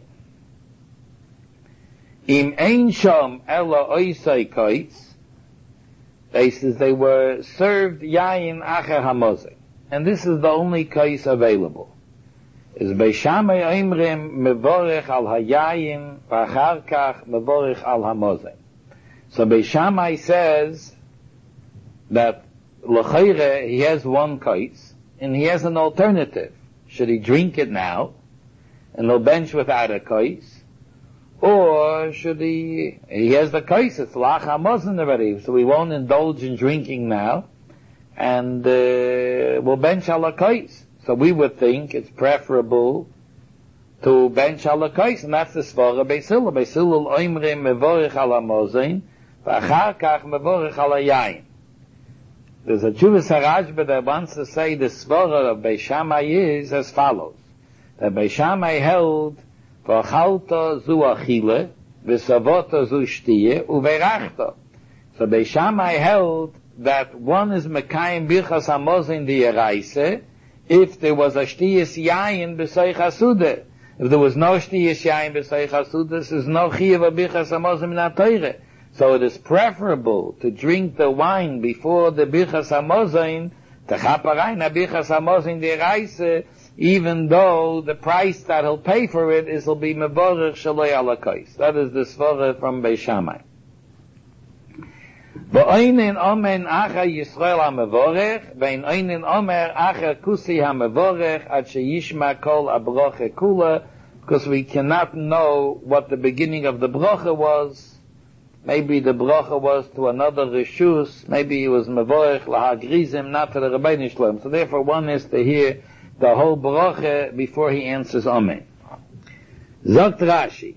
Im ein shom elo oisai koitz. They says they were served yayin acher hamozin. And this is the only case available. Is Beishamei oimrim mevorech al hayayin v'achar kach mevorech al hamozin. So Beishamei says that l'chayre he has one case and he has an alternative. Should he drink it now and he'll bench without a kais? Or should he has the kais, it's lach hamozin already, so we won't indulge in drinking now and we'll bench ala kais. So we would think it's preferable to bench ala kais, and that's the svara Beisilul. Beisilul oimrim mevorich al hamozin v'achar kach mevorich al hayayin. There's a Chuvas HaRashba that wants to say the svara of Beishamai is as follows. That Beishamai held, V'achalta zu achile, v'savota zu shtiye, uverachta. So Beishamai held that one is Mekayim birchas hamozin diyeraise, if there was a shtiyas yayin b'soich hasudah. If there was no shtiyas yayin b'soich hasudah, there's no chiyav of birchas hamozin min ha-Torah. So it is preferable to drink the wine before the birchas hamozin, the chaparayna birchas hamozin deraisa, even though the price that he'll pay for it is he'll be mevorech shaloi alakais. That is the svara from Beishamai. V'oinin omen acha Yisrael hamevorech, v'in oinin omer acha kusi hamevorech, ad sheyishma kol abroche kula, because we cannot know what the beginning of the brocha was. Maybe the bracha was to another reshus. Maybe it was mevorech lahagrizim, not to the Rebbeinu Shlom. So therefore, one is to hear the whole bracha before he answers Amen. Zogt Rashi,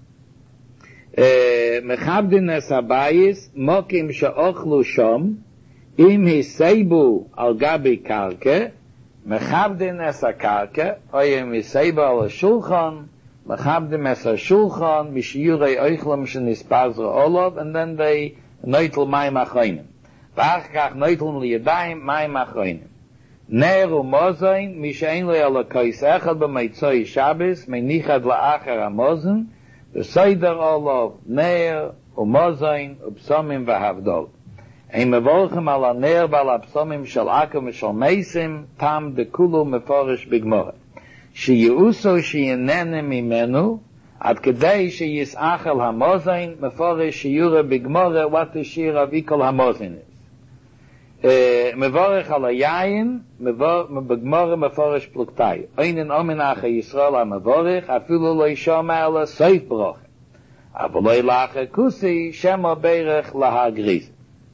mechabdin es habayis mokim she'ochlu shom im hiseibu al gabi karke mechabdin es hakarke oyem hiseibu al shulchan. Mechabdim es ha-shulchan, v'shiyurei oichlam shenispazra olav, and then they noitel mayim achroinim. V'achkach noitel liyadayim mayim achroinim. Ner u'mozayin, mishein lo yalakais echad b'meitzoi Shabbos, meinichad la'achar hamozin, v'soider olav, ner u'mozayin, u'psomim v'havdol. Ein mevorchem al ha-ner v'al ha'psomim shel akum v'shel meisim, tam dekulu meforish b'gmorah. Sheyuso sheyenene mimenu, ad kedei sheyisachel hamozin, meforish sheyura b'gmorah, what the shir of ikol hamozin is. Mevorech al hayayin, b'gmorah meforish pluktai. Oinen omen acha Yisrael ha-mevorech, afilu lo yishoma ela soif broche. Aval lo ilacha kusi, shema beirech lahagriz.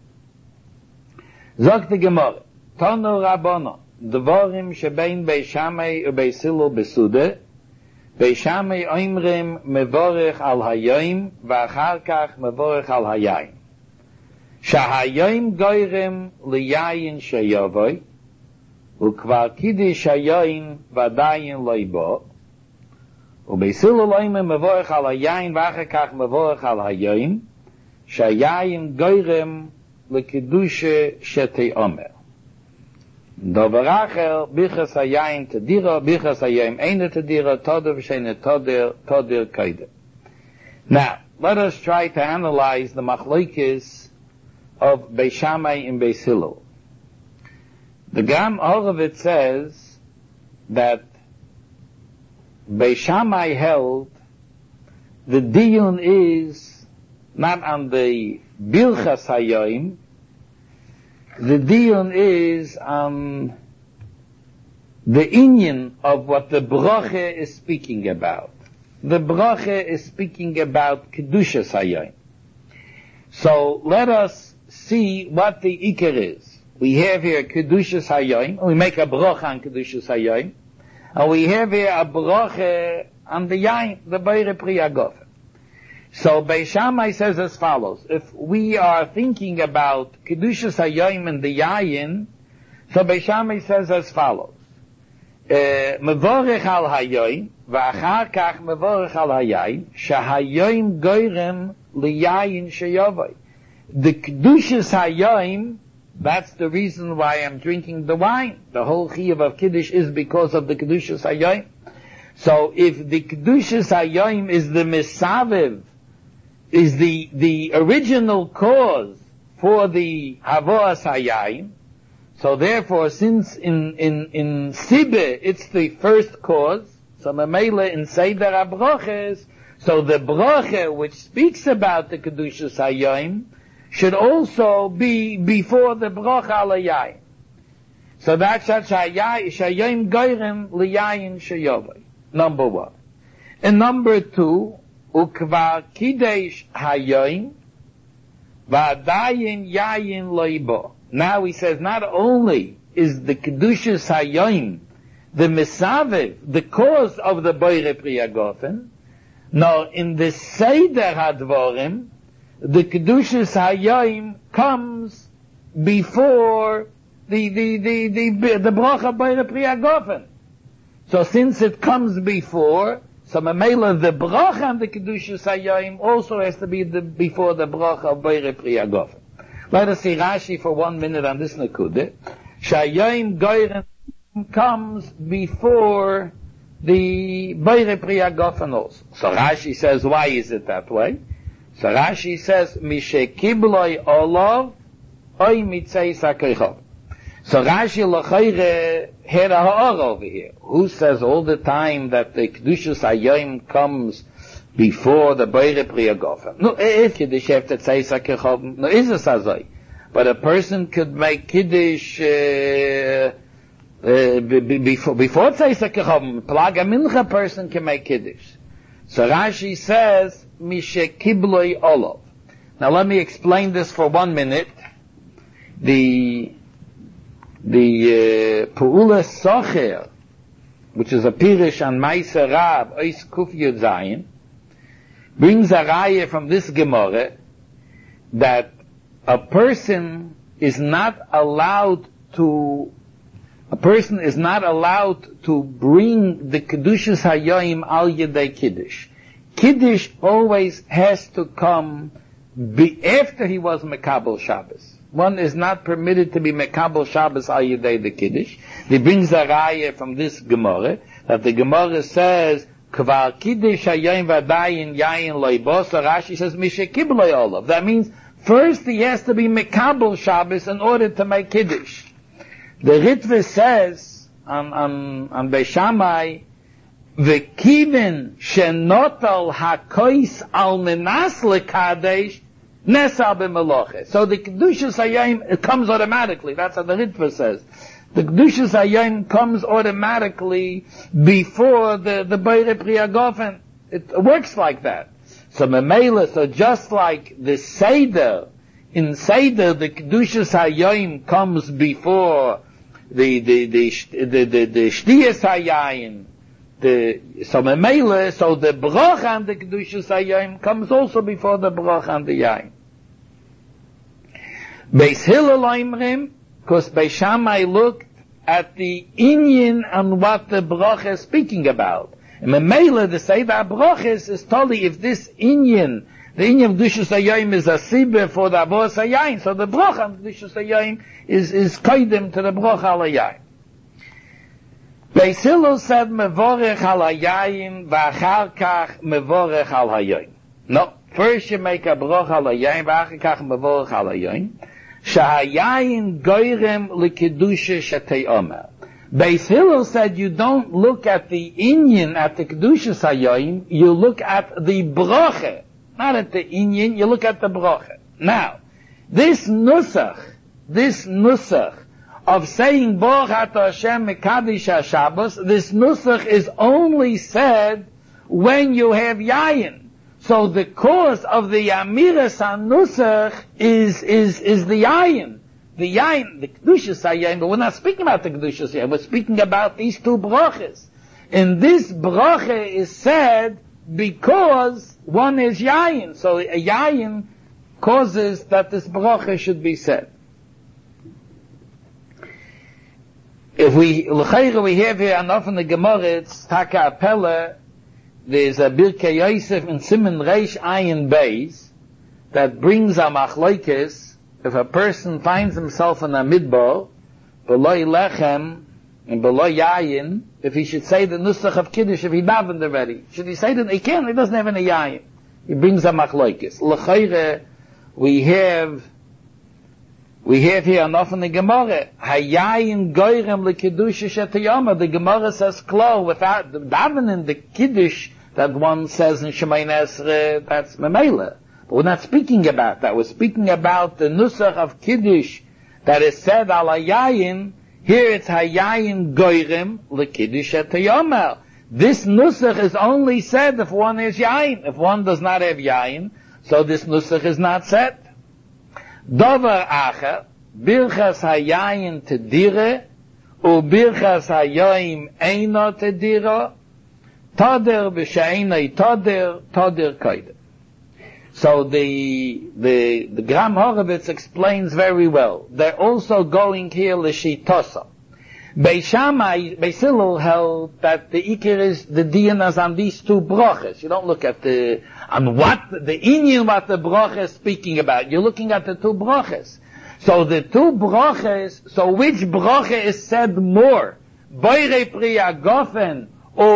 Zog the Gemara, Tonu Rabbono, Dvorim shebein Beishamai uBeisilul besude, Beishamai oimrim mevorech al hayoim, v'achar kach mevorech al hayayin. Shahayoim goyrem liyayin sheyovoi, ukvar kiddush hayoim vadayin loibo, uBeisilul oimrim mevorech al hayayin, v'achar kach mevorech al hayoim, shayayin goyrem lekidushe shetei omer. Doveracher bichas hayayin tedira, bichas hayayin eine tedira, toder v'shene toder kaide. Now, let us try to analyze the machlokes of Beishamai and Beisilul. The Gam Horovitz says that Beishamai held the diyun is not on the Bilchas Hayoim, the diyun is on the inyan of what the bracha is speaking about. The bracha is speaking about Kedushas Hayoim. So let us see what the Iker is. We have here Kedushas Hayoim, we make a bracha on Kedushas Hayoim, and we have here a bracha on the Yain, the Beire Pri Hagofen. So Beis Shammai says as follows: if we are thinking about Kedushas Hayoim and the Yayin, so Beis Shammai says as follows: Mevorech al Hayoim, v'achar kach mevorech al Hayayin, shahayoim goyrem liyayin sheyovay. The Kedushas Hayoim, that's the reason why I'm drinking the wine. The whole chiyuv of Kiddush is because of the Kedushas Hayoim. So if the Kedushas Hayoim is the Mesaviv, is the original cause for the Havoas Hayaim, so therefore, since in Sibbe it's the first cause, so Mamela in Seder HaBroches, so the Broche which speaks about the Kedushas Hayoim should also be before the Broche al Hayayin. So that's Shayim Goyrem Liyayin Sheyovay. Number one. And number two, Ukvar Kidesh Hayoim V'adayin Yayin Loibo. Now he says not only is the Kedushas Hayoim the Mesaviv, the cause of the Beire Pri Hagofen, nor in the Seder HaDvorim, the Kedushas Hayoim comes before the Bracha Beire Pri Hagofen. So since it comes before, so Mamela, the Bracha and the Kedushas Hayoim also has to be before the Bracha of Beire Pri Hagofen. Let us see Rashi for 1 minute on this Nekude. Shayim Goyrem comes before the Beire Pri Hagofen also. So Rashi says, why is it that way? So Rashi says, Mishe Kibloi Olav Oy Mitzei Sakrichov. So Rashi L'chayre had a ha'or over here. Who says all the time that the Kedushas Hayoim comes before the Beire Pri Hagofen? No, if Kiddush have to say Sakrichov, no, is a Sazoi. But a person could make Kiddush before Tzeisak Kechavim. Plaga Mincha person can make Kiddush. So Rashi says, Mishe Kibloi Olav. Now let me explain this for 1 minute. The Pu'ula Socher, which is a Pirish on Meiser Rab, Ois Kuf Yud Zayin, brings a raya from this Gemara that a person is not allowed to bring the Kedushas Hayoim al Yedei Kiddush. Kiddush always has to come after he was Mekabel Shabbos. One is not permitted to be Mekabel Shabbos al Yedei the Kiddush. He brings a raya from this Gemara, that the Gemara says, Kvar Kiddush Hayoim Vadayin Yayin Loibo, so Rashi says, Mishe Kibloi Olav. That means, first he has to be Mekabel Shabbos in order to make Kiddush. The Ritva says on Beis Shammai, V'kivin shenotal hakois al menas lekadesh nesal b'meloche. So the Kedushas Hayoim, it comes automatically. That's how the Ritva says. The Kedushas Hayoim comes automatically before the Beire Pri Hagofen. It works like that. So Memela, so just like the Seder, in Seder the Kedushas Hayoim comes before the Shtiyas Hayayin, so Memela, so the Bracha and the Kedushas Hayoim comes also before the Bracha and the Yayin. Beis Hillel Oimrim, because Beis Shammai looked at the inyan and what the Bracha is speaking about. And Memela, the Seder HaBroches is totally, if this inyan, the inyan of Kedushas Hayoim is a sibbe for the Avos Hayayin, so the Bracha of Kedushas Hayoim is koidem to the Bracha al Hayayin. Beis Hillel said, Mevorech al Hayayin, v'achar kach Mevorech al Hayoim. No, first you make a Bracha al Hayayin, v'achar kach Mevorech al Hayoim. Shahayayin goyrem l'kedusha shetei omer. Beis Hillel said you don't look at the inyan, at the Kedushas HaYoyim, you look at the bracha. Not at the inyan, you look at the bracha. Now, this nusach of saying Baruch Atah Hashem Mekadosh HaShabbos, this nusach is only said when you have yayin. So the cause of the Amiras HaNusach is the yayin. The yayin, the Kedushas HaYayin, but we're not speaking about the Kedushas HaYayin, we're speaking about these two brachas. And this bracha is said because one is yayin. So a yayin causes that this bracha should be said. If we have here enough in the Gemara, it's Taka Apella, there's a Birkei Yosef in Siman Reish Ayin Beis that brings a machlokes. If a person finds himself in a midbar, below lechem and below yayin, if he should say the nusach of kiddush, if he davened already, should he say that? He can't. He doesn't have any yayin. He brings a machlokes. L'chayre, we have here enough in the Gemara. Hayayin goyrem lekiddush shetayama. The Gemara says klar, without the davening, the kiddush that one says in Shemayim Esrei, that's memela. But we're not speaking about that. We're speaking about the nusach of kiddush that is said al hayayin. Here it's hayayin goyrem lekiddush shetayama. This nusach is only said if one has yayin. If one does not have yayin, so this nusach is not said. Dover acher, birchas hayayin tedire, u birchas hayayim eino tedira, toder b'she'enei toder koide. So the Gram Horovitz explains very well. They're also going here l'shitosa. Beis Hillel held that the ikir is the diyanas on these two brachas. You don't look at on what the inyan what the bracha is speaking about. You're looking at the two brachas. So the two brachas. So which bracha is said more? Boirei Pri Hagofen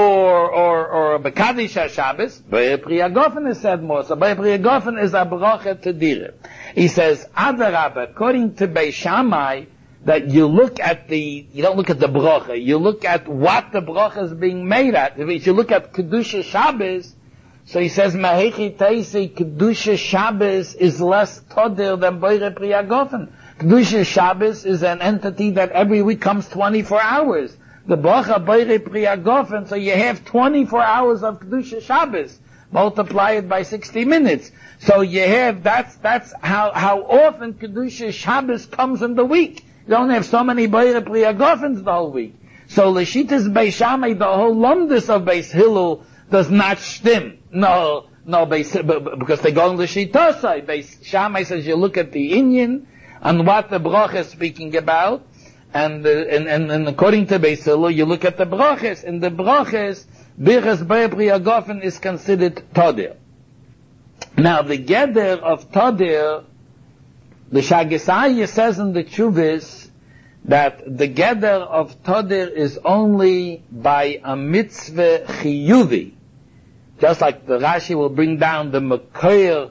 or Bekadosh HaShabbos? Boirei Pri Hagofen is said more. So Boirei Pri Hagofen is a bracha tedira. He says Adarabah, according to Beis Shammai, that you don't look at the bracha, you look at what the bracha is being made at. If you look at Kedusha Shabbos, so he says, Mahechi Teisi, Kedusha Shabbos is less todir than Boirei Pri Hagofen. Kedusha Shabbos is an entity that every week comes 24 hours. The bracha Boirei Pri Hagofen, so you have 24 hours of Kedusha Shabbos. Multiply it by 60 minutes. So you have, that's how often Kedusha Shabbos comes in the week. You don't have so many Boirei Pri Hagofens the whole week. So L'shitas Beis Shammai, the whole lumdus of Beis Hillel does not stim. No, because they go in L'shitosai. Beis Shammai says you look at the inyan and what the bracha is speaking about, and according to Beis Hillel, you look at the brachas. In the brachas, Birchas Boirei Pri Hagofen is considered Todir. Now the Geder of Todir, the Shagesaya says in the Chuvas that the Geder of Todir is only by a mitzvah chiyuvi. Just like the Rashi will bring down the Mekoyer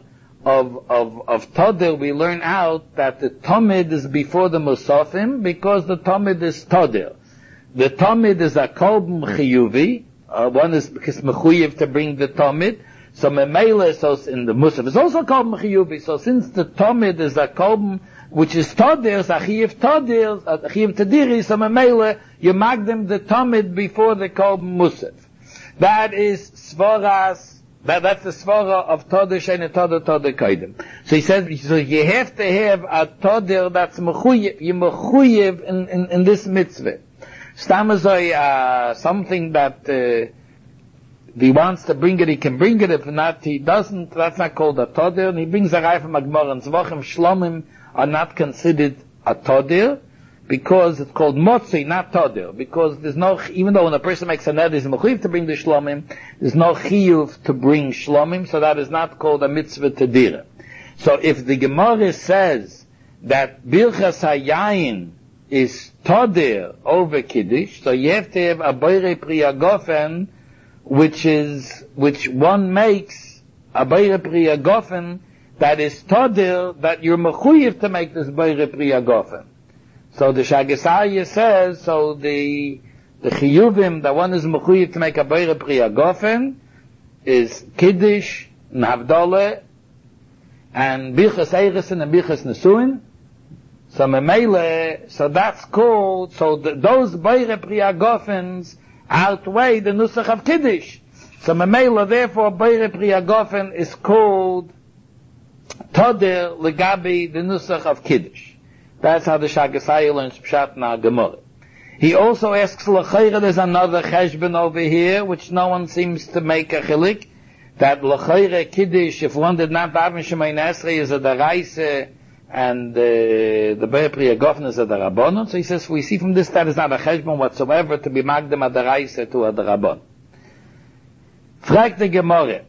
of Todir, we learn out that the Tomid is before the Musafim because the Tomid is Todir. The Tomid is a Kolbim chiyuvi. One is because Mechuyev to bring the Tomid. So Memele, so in the Musaf is also called Mechiyuvi. So since the Tomid is a Kolbim, which is Todir, Achiyev Todir, Achiyev Tadiri, so Memele, you mag them the Tomid before the Kolbim Musaf. That is Svaras, that's the Svara of Todir Shein and Todir Kodim. So he says, so you have to have a Todir that's Mechuyev, you Mechuyev in this mitzvah. Stamazoi, something that, if he wants to bring it, he can bring it. If not, he doesn't. That's not called a todir. And he brings a raya from Gemara. And Zvachim Shlomim are not considered a todir because it's called motzi, not todir. Because there's no, even though when a person makes a neder, he's mechuyev to bring the shlomim, there's no chiyuv to bring shlomim, so that is not called a mitzvah tedira. So if the Gemara says that birchas hayayin is todir over kiddush, so you have to have a boirei pri hagofen, which one makes a Boirei Pri Hagofen that is Todir, that you're mechuyev to make this Boirei Pri Hagofen. So the Shagasaya says, so the chiyuvim, that one is mechuyev to make a beire priya gofen, is kiddush, and havdalah, and bichas eiresin and bichas nesuin. So memele, so that's called, so those beire priya gofens outweigh the nusach of kiddush. So memele, therefore, beire priya gofen is called toder legabi the nusach of kiddush. That's how the Shagasai learns Pshat na Gemara. He also asks l'chayra, there's another cheshbon over here, which no one seems to make a chilik, that l'chayra kiddush, if one did not daven Shemoneh Esrei, is a daraisa, and the Beir Priya Gofen is a darabon. So he says, we see from this that is not a cheshbon whatsoever to be magdem a daraisa to a darabon. Frag the Gemara.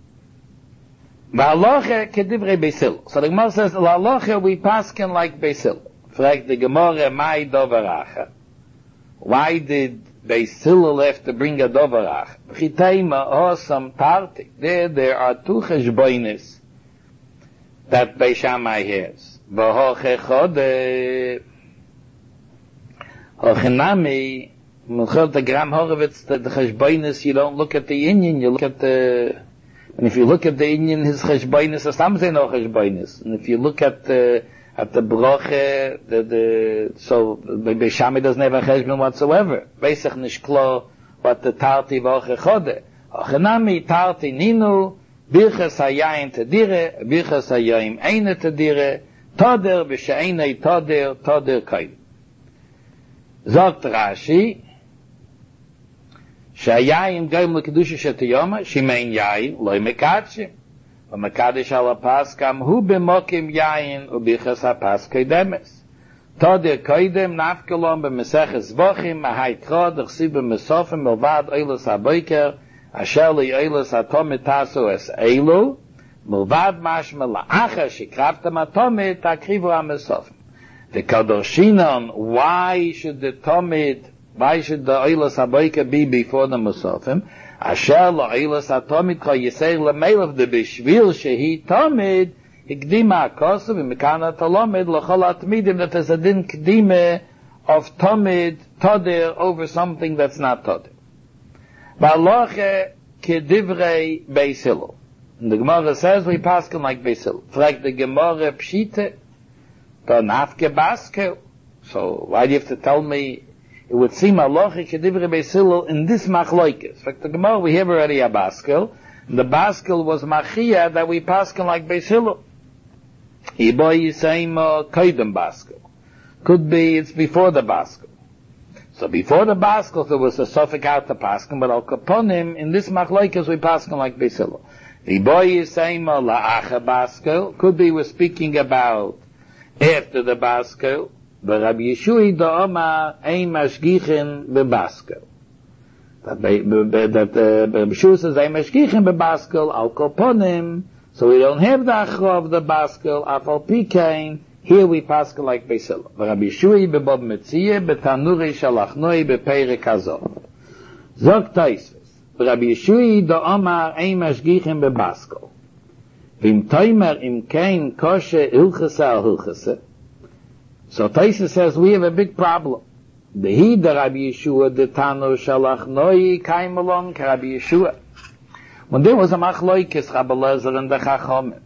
V'aloche kedivrei Beisil. So the Gemara says, l'aloche we pasken like Beisil. Frag the Gemara, mai dovaracha. Why did Beisil have to bring a dovarach? Chiteima osam tartik. There are two cheshbonis that Beis Shammai has. V'hoche chode. Hochenami, Melchel the Gram Horovitz, the cheshbonis, you don't look at the Indian, you look at the... And if you look at the Indian, his cheshbonis, some say no cheshbonis. And if you look at the broche, so Beis Shammai doesn't have a cheshbon whatsoever. Beisach nishklo, what the tarti v'oche chode. Ochenami tarti ninu, birchas hayayin tedire, birchas hayayin eine tedire, toder v'she'einei toder kaid. Zogt Rashi, שהיין גויים לקדושה שתיומה, שימיין יין, לא מקדשים. ומקדש על הפס, גם הוא במוקים יין, וביחס הפס קדמס. תודר קודם נפקלום במסכת זבוכים, מהיתחו דחסיב במסופם מלבד אילוס הבויקר, אשר לי אילוס התומit תעשו אס אילו, מלבד משמע לאחר שקרבתם התומit, תקריבו המסופם. וקדושינון, why should the tomit, why should the Eilas HaBoika be before the Musafim? Asher l'Eilas HaTomid ko yisei l'meilav de bishvil shehi Tomid hikdima HaKosav v'mekana Talomid l'chol atmidim, that there's a din kdime of Tomid Toder over something that's not Toder. Ba'aloche kedivrei Beis Hillel. And the Gemara says we paskin like Beis Hillel. Frag the Gemara pshite to nafke baskel. So why do you have to tell me? It would seem aloche kedivrei Beis Hillel in this machloikes. In fact, the Gemara we have already a baskel. The baskel was machia that we paskin like Beis Hillel. Iboy yisayim koydem baskel. Could be it's before the baskel. So before the baskel there was a suffix out the paskin, but al kaponim in this machloikes we paskin like Beis Hillel. Iboy yisayim la'acha baskel. Could be we're speaking about after the baskel. But Rabbi Yeshui da Omar ein mashgichen bebaskel. That Rabbi Yeshui says ein mashgichen bebaskel al koponim, so we don't have the achra of the baskel. Afal pikein, here we paskel like Beis Hillel. But Rabbi Yeshui bebob metziyeh betanuri shalachnoi beperek hazov. Zog Taisus. Rabbi Yeshui da Omar ein mashgichen bebaskel. Vim toimer im kein koshe hilchese al hilchese. So Taisa says we have a big problem. The Hida Rabbi Yeshua, the Tano Shalach Noi came along, Rabbi Yeshua. When there was a Machloikis, Rabbi Lezer and the Chachomim,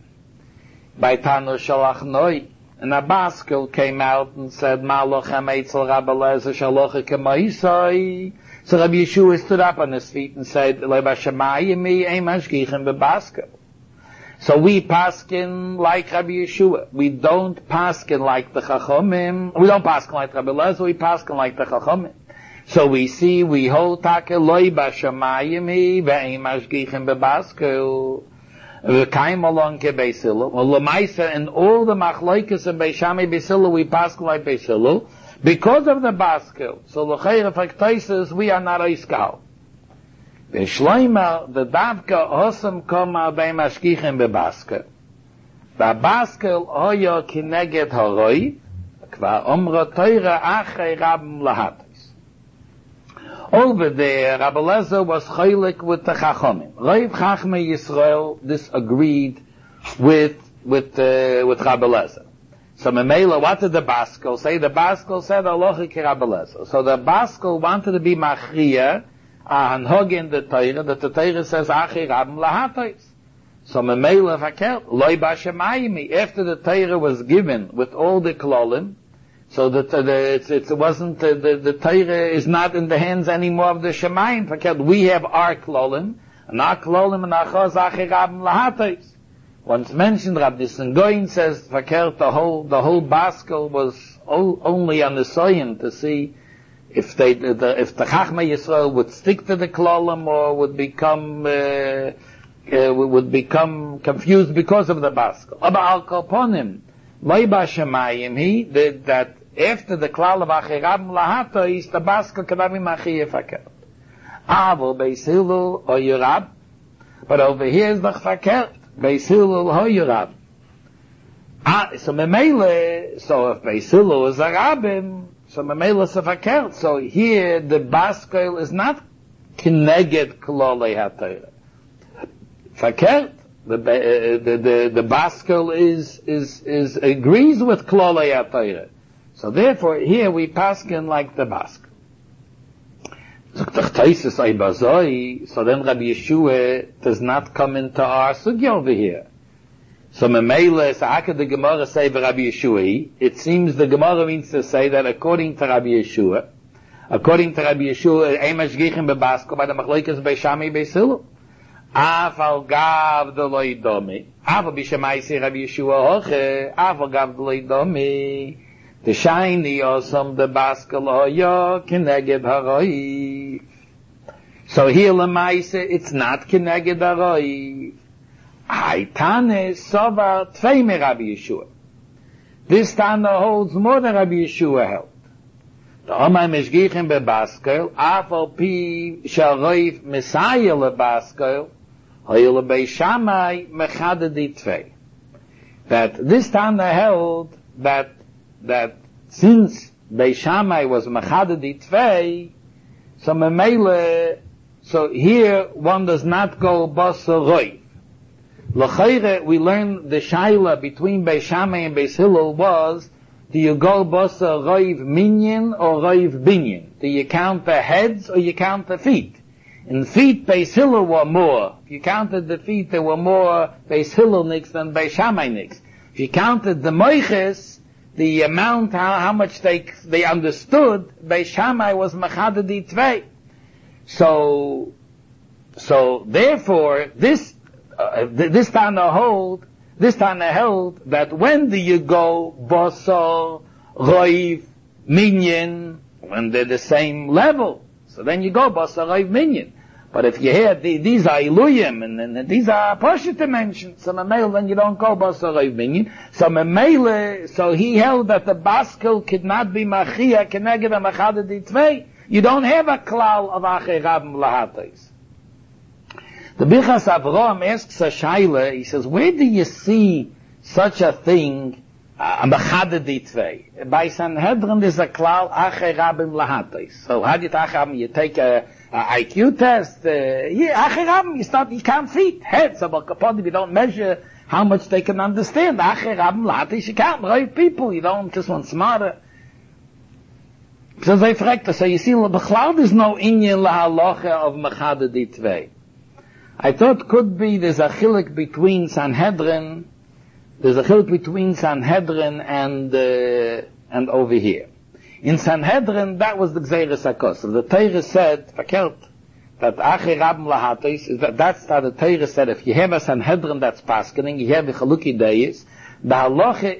by Tano Shalach Noi, and a Baskel came out and said, Malochem Eitzel Rabbi Lezer Shaloche Kemaisoi. So Rabbi Yeshua stood up on his feet and said, Leba Shemayimi Ein Mashgichem Bebaskel. So we paskin like Rabbi Yeshua. We don't paskin like the Chachomim. We don't paskin like Rabbi Lezer. We paskin like the Chachomim. So we see, we hold take loy b'shamayim ve'im mashgichem bebaskel. V'kaim along ke Beis Hillel. Well, l'maisa in all the machlokes in Beis Shammai Beis Hillel, we paskin like Beis Hillel because of the baskel. So l'chayr faktoises, we are not oiskal. B'shloimar, the davka osam koma bei mashgichem bebaskel. B'baskel oyo kineged horoi, kva omro teira achrei rabim lahatis. Over there, Rabbi Lezer was chaylik with the Chachomim. Reiv Chachmei Yisrael disagreed with Rabbi Lezer. So Memela, what did the Baskel say? The Baskel said, Aloha Kirabeleso. So the Baskel wanted to be Machriya, Hanhog in the Torah, that the Torah says, Achi Rabim Lahatais. So Memela Fakert, Loi Bashemayimi, after the Torah was given with all the Klolim, so that it wasn't, the Torah is not in the hands anymore of the Shemayim. Fakert, we have our Klolim, and our Klolim and our Chos, Achi Rabim Lahatais. Once mentioned, Rabbi Nissen Goyin says, Fakert, the whole Baskel was only on the Soyin to see if the Chachma Yisrael would stick to the Klolim or would become confused because of the Baskel. Aber al Koponim, Loi Bashemayim, that after the Klal of Achirabim Lahatais, the Baskel cannot be Machiyah Fakert. Avo Beis Hillel or Yerab, but over here is the Fakert. Beis Hillel Hoyerab. So Memele, so if Beis Hillel is a Rabbim, so Memele is a Fakert. So here the Baskel is not Kineged Klolei HaTorah. Fakert, the Baskel is agrees with Klolei HaTorah. So therefore here we paskin like the Baskel. So then Rabbi Yeshua does not come into our sugya over here. So Memele, so how could the Gemara say Rabbi Yeshua? It seems the Gemara means to say that according to Rabbi Yeshua, Eimash Gichim beBasko by the Machlokes Beishami Beis Hillel. Afal gav the loidomi. Afal bishamai say Rabbi Yeshua hoche. Afal gav the loidomi. The shiny osam the baskel hoyo kineged haroi. So here lemaise it's not kineged haroi. Haitane sovar tveime Rabbi Yeshua. This Tana holds more than Rabbi Yeshua held. The Omay Meshgichim bebaskel afal pi sharoif Messiah lebaskel hoyo lebei Shammai mechadedi tvei. That this Tana held that since Beis Shammai was Mechadedi Tvei, so Memele, so here one does not go Basa Roiv. L'chayre, we learn the Shaila between Beis Shammai and Beis Hillel was, do you go Basa Roiv Minyan or Roiv Binyan? Do you count the heads or you count the feet? In feet, Beis Hillel were more. If you counted the feet, there were more Beis Hillel nicks than Beis Shammai nicks. If you counted the moiches, the amount, how much they understood, Beis Shammai was Mechadedi Tvei. So therefore, this Tana held that when do you go Bosor, Roiv, Minyan, when they're the same level, so then you go Bosor, Roiv, Minyan. But if you hear these are Iluyim and these are Pasha dimensions, so Memele, then you don't go Bosor Roiv Minyan. So Memele, so he held that the Baskel could not be Machia Keneged Machadedi Tvei. You don't have a klal of Achei Rabim Lahatais. The Bichas Avraham asks a Shaila, he says, where do you see such a thing, Machadedi Tvei? By Sanhedrin there's a klal Achei Rabim Lahatais. So how do you take a IQ test, you can't feed heads, but if you don't measure how much they can understand, you can't write people, you don't just want smarter. So they fragte, so you see, there's no inyan lahalocha of Mechadedi Tvei. I thought could be there's a chilek between Sanhedrin and over here. In Sanhedrin, that was the Gzeiras HaKosov. The Torah said, Fakert, that Achei Rabim Lahatais, that's how the Torah said, if you have a Sanhedrin that's paskening, you have a Chaluki Deis, the halacha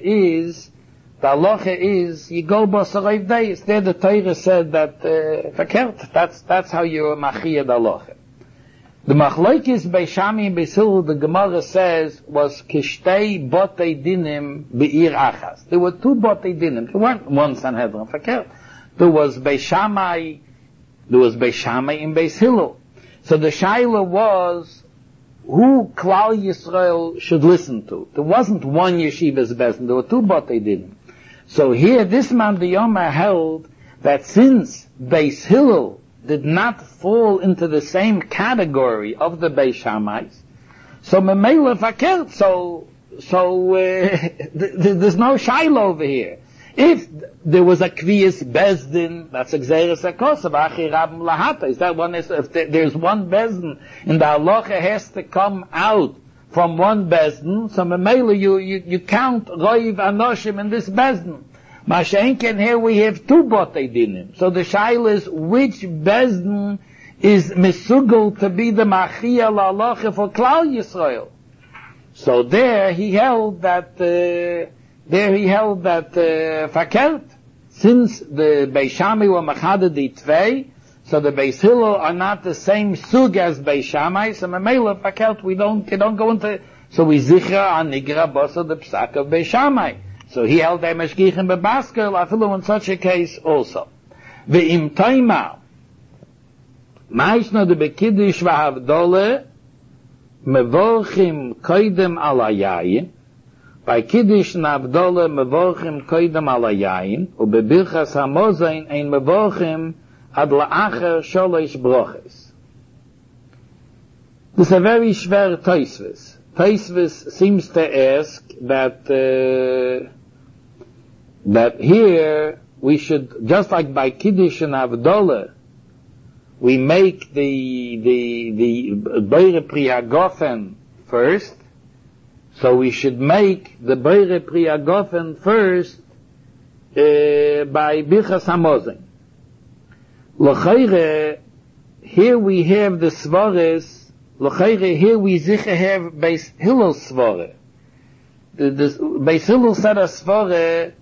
is, you go Bosarayv Deis. There the Torah said that, Fakert, that's how you machiyah the halacha. The Machlokes Beis Shammai and Beis Hillel, the Gemara says, was Kishtei Botei Dinim Be'ir Achas. There were two Botei Dinim. There weren't one Sanhedrin. There was Beis Shammai and Beis Hillel. So the Shaila was, who Klal Yisrael should listen to. There wasn't one Yeshiva's Bezdin. There were two Botei Dinim. So here, this man Diyoma held that since Beis Hillel did not fall into the same category of the Beis Shammais, so Memele Fakert, so there's no shaila over here. If there was a kviyas bezdin, that's exeris akosav, achi rabim lahata. Is that one? If there's one bezdin, and the halacha has to come out from one bezdin, so memela you count roiv anoshim in this bezdin. Mashenken here we have two botei dinim. So the shaila is which bezdin is misugel to be the machia la'alacha for Klal Yisrael. So there he held that fakert, since the Beis Shammai were machaded the tvei, so the Beis Hillel are not the same sug as Beis Shammai, so memela fakert they don't go into, so we zichra on nigra bosa the psak of Beis Shammai. So he held that meshgichim bebaskel, afilu in such a case also. Ve'im taima, ma'ishna de bekiddush v'havdole, mevorchim koidem al hayayin. By kiddush navdole mevorchim koidem al hayayin, ubebirchas hamozain ein mevorchim ad la'acher sholosh broches. This is a very schwer Tosfos. Tosfos seems to ask that here we should, just like by kiddush and avdole, we make the Beire Pri HaGofen first, so we should make the Beire Pri HaGofen first by Birchas HaMozen. L'chayre, here we have the Svores, l'chayre, here we sicher have Beis Hillel Svore. Beis Hillel said a Svore,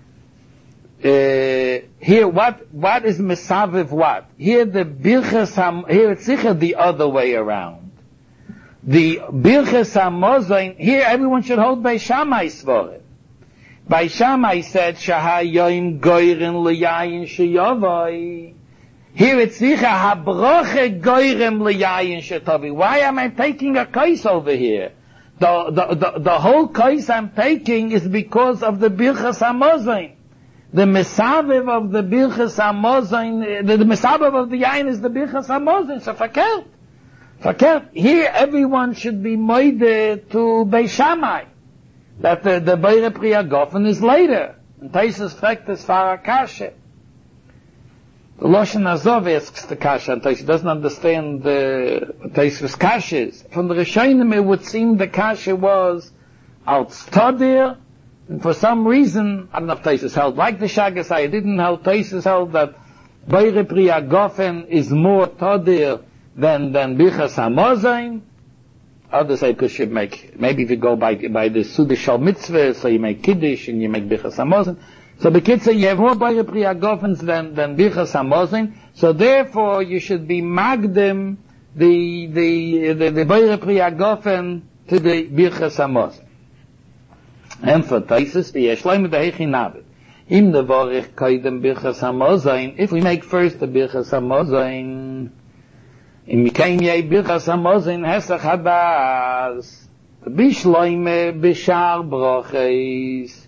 here what is mesaviv what? Here the birchas here it's sicher the other way around. The birchas hamozain, here everyone should hold Beis Shammai svore. Beis Shammai said shahayoim goyren liyayin sheyavai. Here it's sicher habroche goyrem liyayin shetavi. Why am I taking a case over here? The whole case I'm taking is because of the birchas hamozain. The mesaviv of the birchas hamozain, the mesaviv of the yain is the birchas hamozain. So fakert. Here everyone should be moide to Beis Shammai. That the Beire Pri HaGofen is later. And Taisus fragt es far kashe. The Loshen Azov asks the kasha, and Taisus doesn't understand the Taisus kasha is. From the Rishonim it would seem the kasha was out stadir. And for some reason, I don't know if Taisus held like the Shagasai, didn't held, Taisus held that Beire Pri HaGofen is more tadir than Birchas HaMozain. Others say because you make, maybe if you go by the Suda Shal Mitzvah, so you make Kiddush and you make Birchas HaMozain. So Bekitza, you have more Beire Pri HaGofens than Birchas HaMozain. So therefore you should be magdim the Beire Pri HaGofen to the Birchas HaMozain. And for Taisus, the Yeshleim the Heichi Navid. Im the Vorich Koidem Birchas HaMozain, if we make first the Birchas HaMozain, im Mikaim Yei Birchas HaMozain Hesach Hadas, Bishloime Bishar Broches.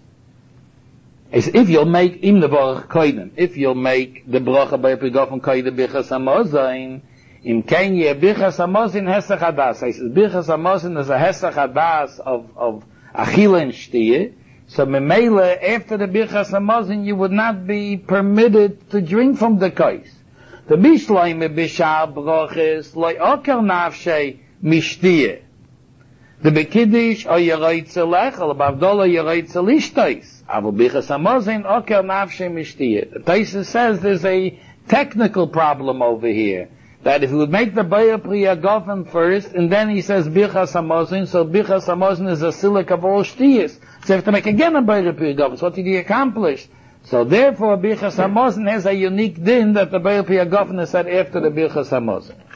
If you'll make Im the Vorich Koidem, if you'll make the Brocha by Prigofen Koidem Birchas HaMozain, im Mikaim Yei Birchas HaMozain Hesach Hadas. He says Birchas HaMozain is a Hesach Hadas of Achila and Shtiye. So memela, after the Birchas HaMozain, you would not be permitted to drink from the kais. The Bishloime Bishar Broches Loi Oker Nafshei Mishtiye. The Bekiddush O Yeroitze Lechel, Bavdola Yeroitze Lishtois. Avo Birchas HaMozain Oker Nafshei Mishtiye. The Taisus says there's a technical problem over here. That if he would make the Beire Pri HaGofen first, and then he says Birchas HaMozain, so Birchas HaMozain is a silik of all shtiyas. So you have to make again a Beire Pri HaGofen. So what did he accomplish? So therefore Birchas HaMozain has a unique din that the Beire Pri HaGofen is said after the Birchas HaMozain.